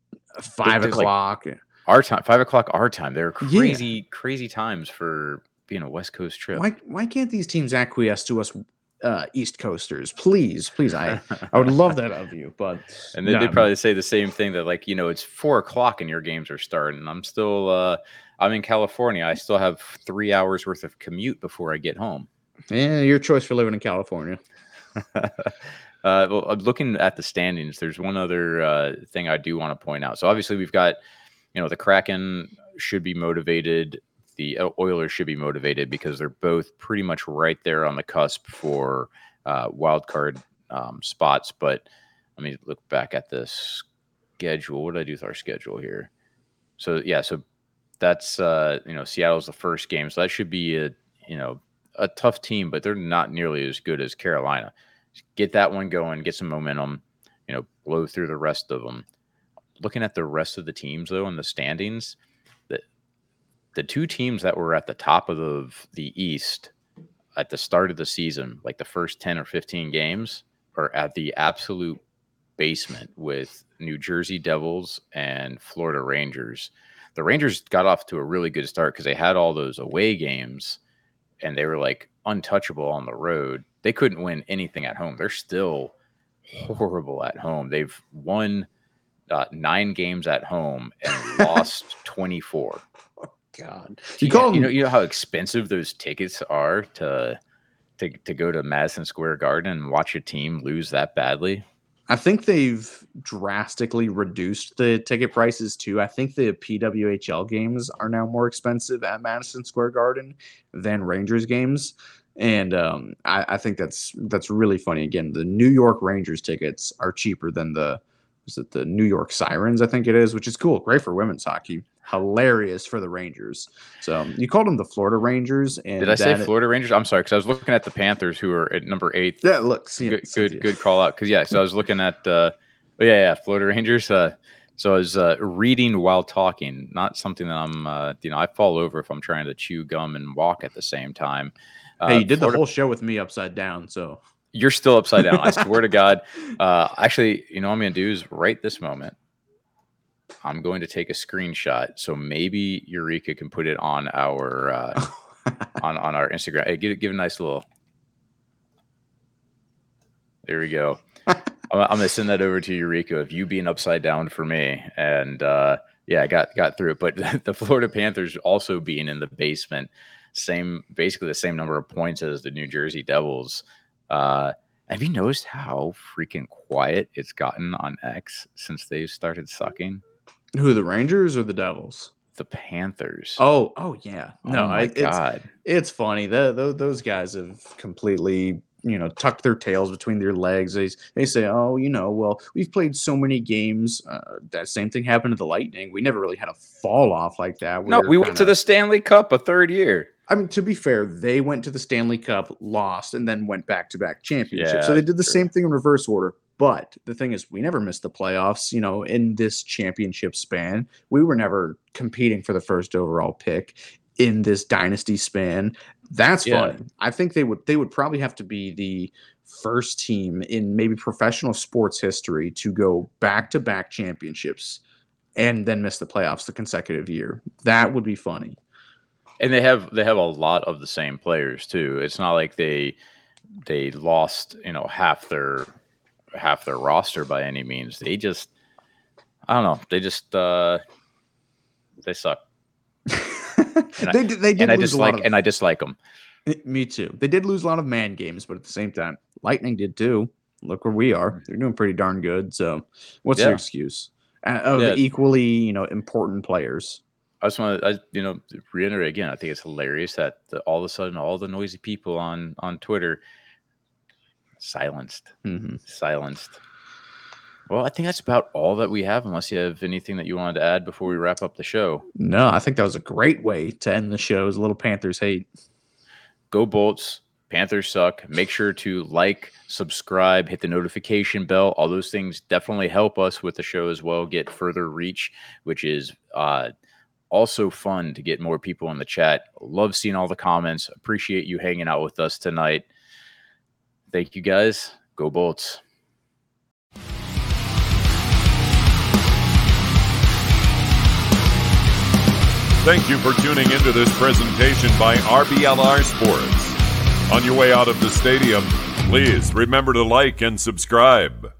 five There's, like, o'clock. Our time, five o'clock our time. They're Yeah. crazy, crazy times for being a West Coast trip. why why can't these teams acquiesce to us uh, East Coasters? Please, please. I I would love that of you, but And they, no, they probably say the same thing that, like, you know, it's four o'clock and your games are starting. I'm still, uh, I'm in California. I still have three hours worth of commute before I get home. yeah, your choice for living in California. uh, well, I'm looking at the standings. There's one other uh, thing I do want to point out. So obviously we've got, you know, the Kraken should be motivated. The Oilers should be motivated because they're both pretty much right there on the cusp for uh, wild card um, spots. But let me look back at this schedule. What did I do with our schedule here? So yeah, so that's uh, you know, Seattle's the first game, so that should be a you know a tough team, but they're not nearly as good as Carolina. Get that one going, get some momentum, you know, blow through the rest of them. Looking at the rest of the teams though in the standings, the the two teams that were at the top of the, the East at the start of the season, like the first ten or fifteen games, are at the absolute basement with New Jersey Devils and Florida Rangers. The Rangers got off to a really good start because they had all those away games and they were like untouchable on the road. They couldn't win anything at home. They're still horrible at home. They've won uh, nine games at home and lost twenty-four. God, You, you call you them know, you know how expensive those tickets are to to to go to Madison Square Garden and watch a team lose that badly. I think they've drastically reduced the ticket prices too. I think the P W H L games are now more expensive at Madison Square Garden than Rangers games. And um, I, I think that's that's really funny. Again, the New York Rangers tickets are cheaper than the is it the New York Sirens, I think it is, which is cool. Great for women's hockey. Hilarious for the Rangers. So you called them the Florida Rangers. And Did I say that- Florida Rangers? I'm sorry, because I was looking at the Panthers, who are at number eight. Yeah, look, see good, it, good, good call out. Because yeah, so I was looking at, uh, oh, yeah, yeah, Florida Rangers. Uh, so I was uh, reading while talking, not something that I'm, uh, you know, I fall over if I'm trying to chew gum and walk at the same time. Uh, Hey, you did Florida, the whole show with me upside down, so You're still upside down. I swear to God. Uh, actually, you know what I'm going to do is right this moment, I'm going to take a screenshot. So maybe Eureka can put it on our uh, on on our Instagram. Hey, give give a nice little. There we go. I'm, I'm gonna send that over to Eureka of you being upside down for me, and uh, yeah, I got got through it. But the Florida Panthers also being in the basement, same basically the same number of points as the New Jersey Devils. Uh, have you noticed how freaking quiet it's gotten on X since they've started sucking? who, the Rangers or the Devils? The Panthers. Oh, oh yeah. No, oh my I, it's God. it's funny. The, the, those guys have completely, you know, tucked their tails between their legs. They, they say, oh, you know, well, we've played so many games. Uh, that same thing happened to the Lightning. We never really had a fall off like that. No, We're we went to kinda- the Stanley Cup a third year. I mean, to be fair, they went to the Stanley Cup, lost, and then went back to back championships. Yeah, so they did the true. same thing in reverse order. But the thing is, we never missed the playoffs. You know, in this championship span, we were never competing for the first overall pick in this dynasty span. That's Yeah. funny. I think they would they would probably have to be the first team in maybe professional sports history to go back to back championships and then miss the playoffs the consecutive year. That would be funny. And they have they have a lot of the same players too. It's not like they they lost, you know, half their half their roster by any means. They just I don't know. They just uh, they suck. And they I, did, they did and I lose a lot dislike of, and I dislike them. Me too. They did lose a lot of man games, but at the same time, Lightning did too. Look where we are. They're doing pretty darn good. So, what's Yeah. your excuse? Uh, of Yeah. equally, you know, important players. I just want to, I, you know, reiterate again. I think it's hilarious that the, all of a sudden all the noisy people on on Twitter silenced, Mm-hmm. silenced. Well, I think that's about all that we have, unless you have anything that you wanted to add before we wrap up the show. No, I think that was a great way to end the show. Is a little Panthers hate. Go Bolts. Panthers suck. Make sure to like, subscribe, hit the notification bell. All those things definitely help us with the show as well, get further reach, which is uh, also fun to get more people in the chat. Love seeing all the comments. Appreciate you hanging out with us tonight. Thank you, guys. Go Bolts. Thank you for tuning into this presentation by R B L R Sports. On your way out of the stadium, please remember to like and subscribe.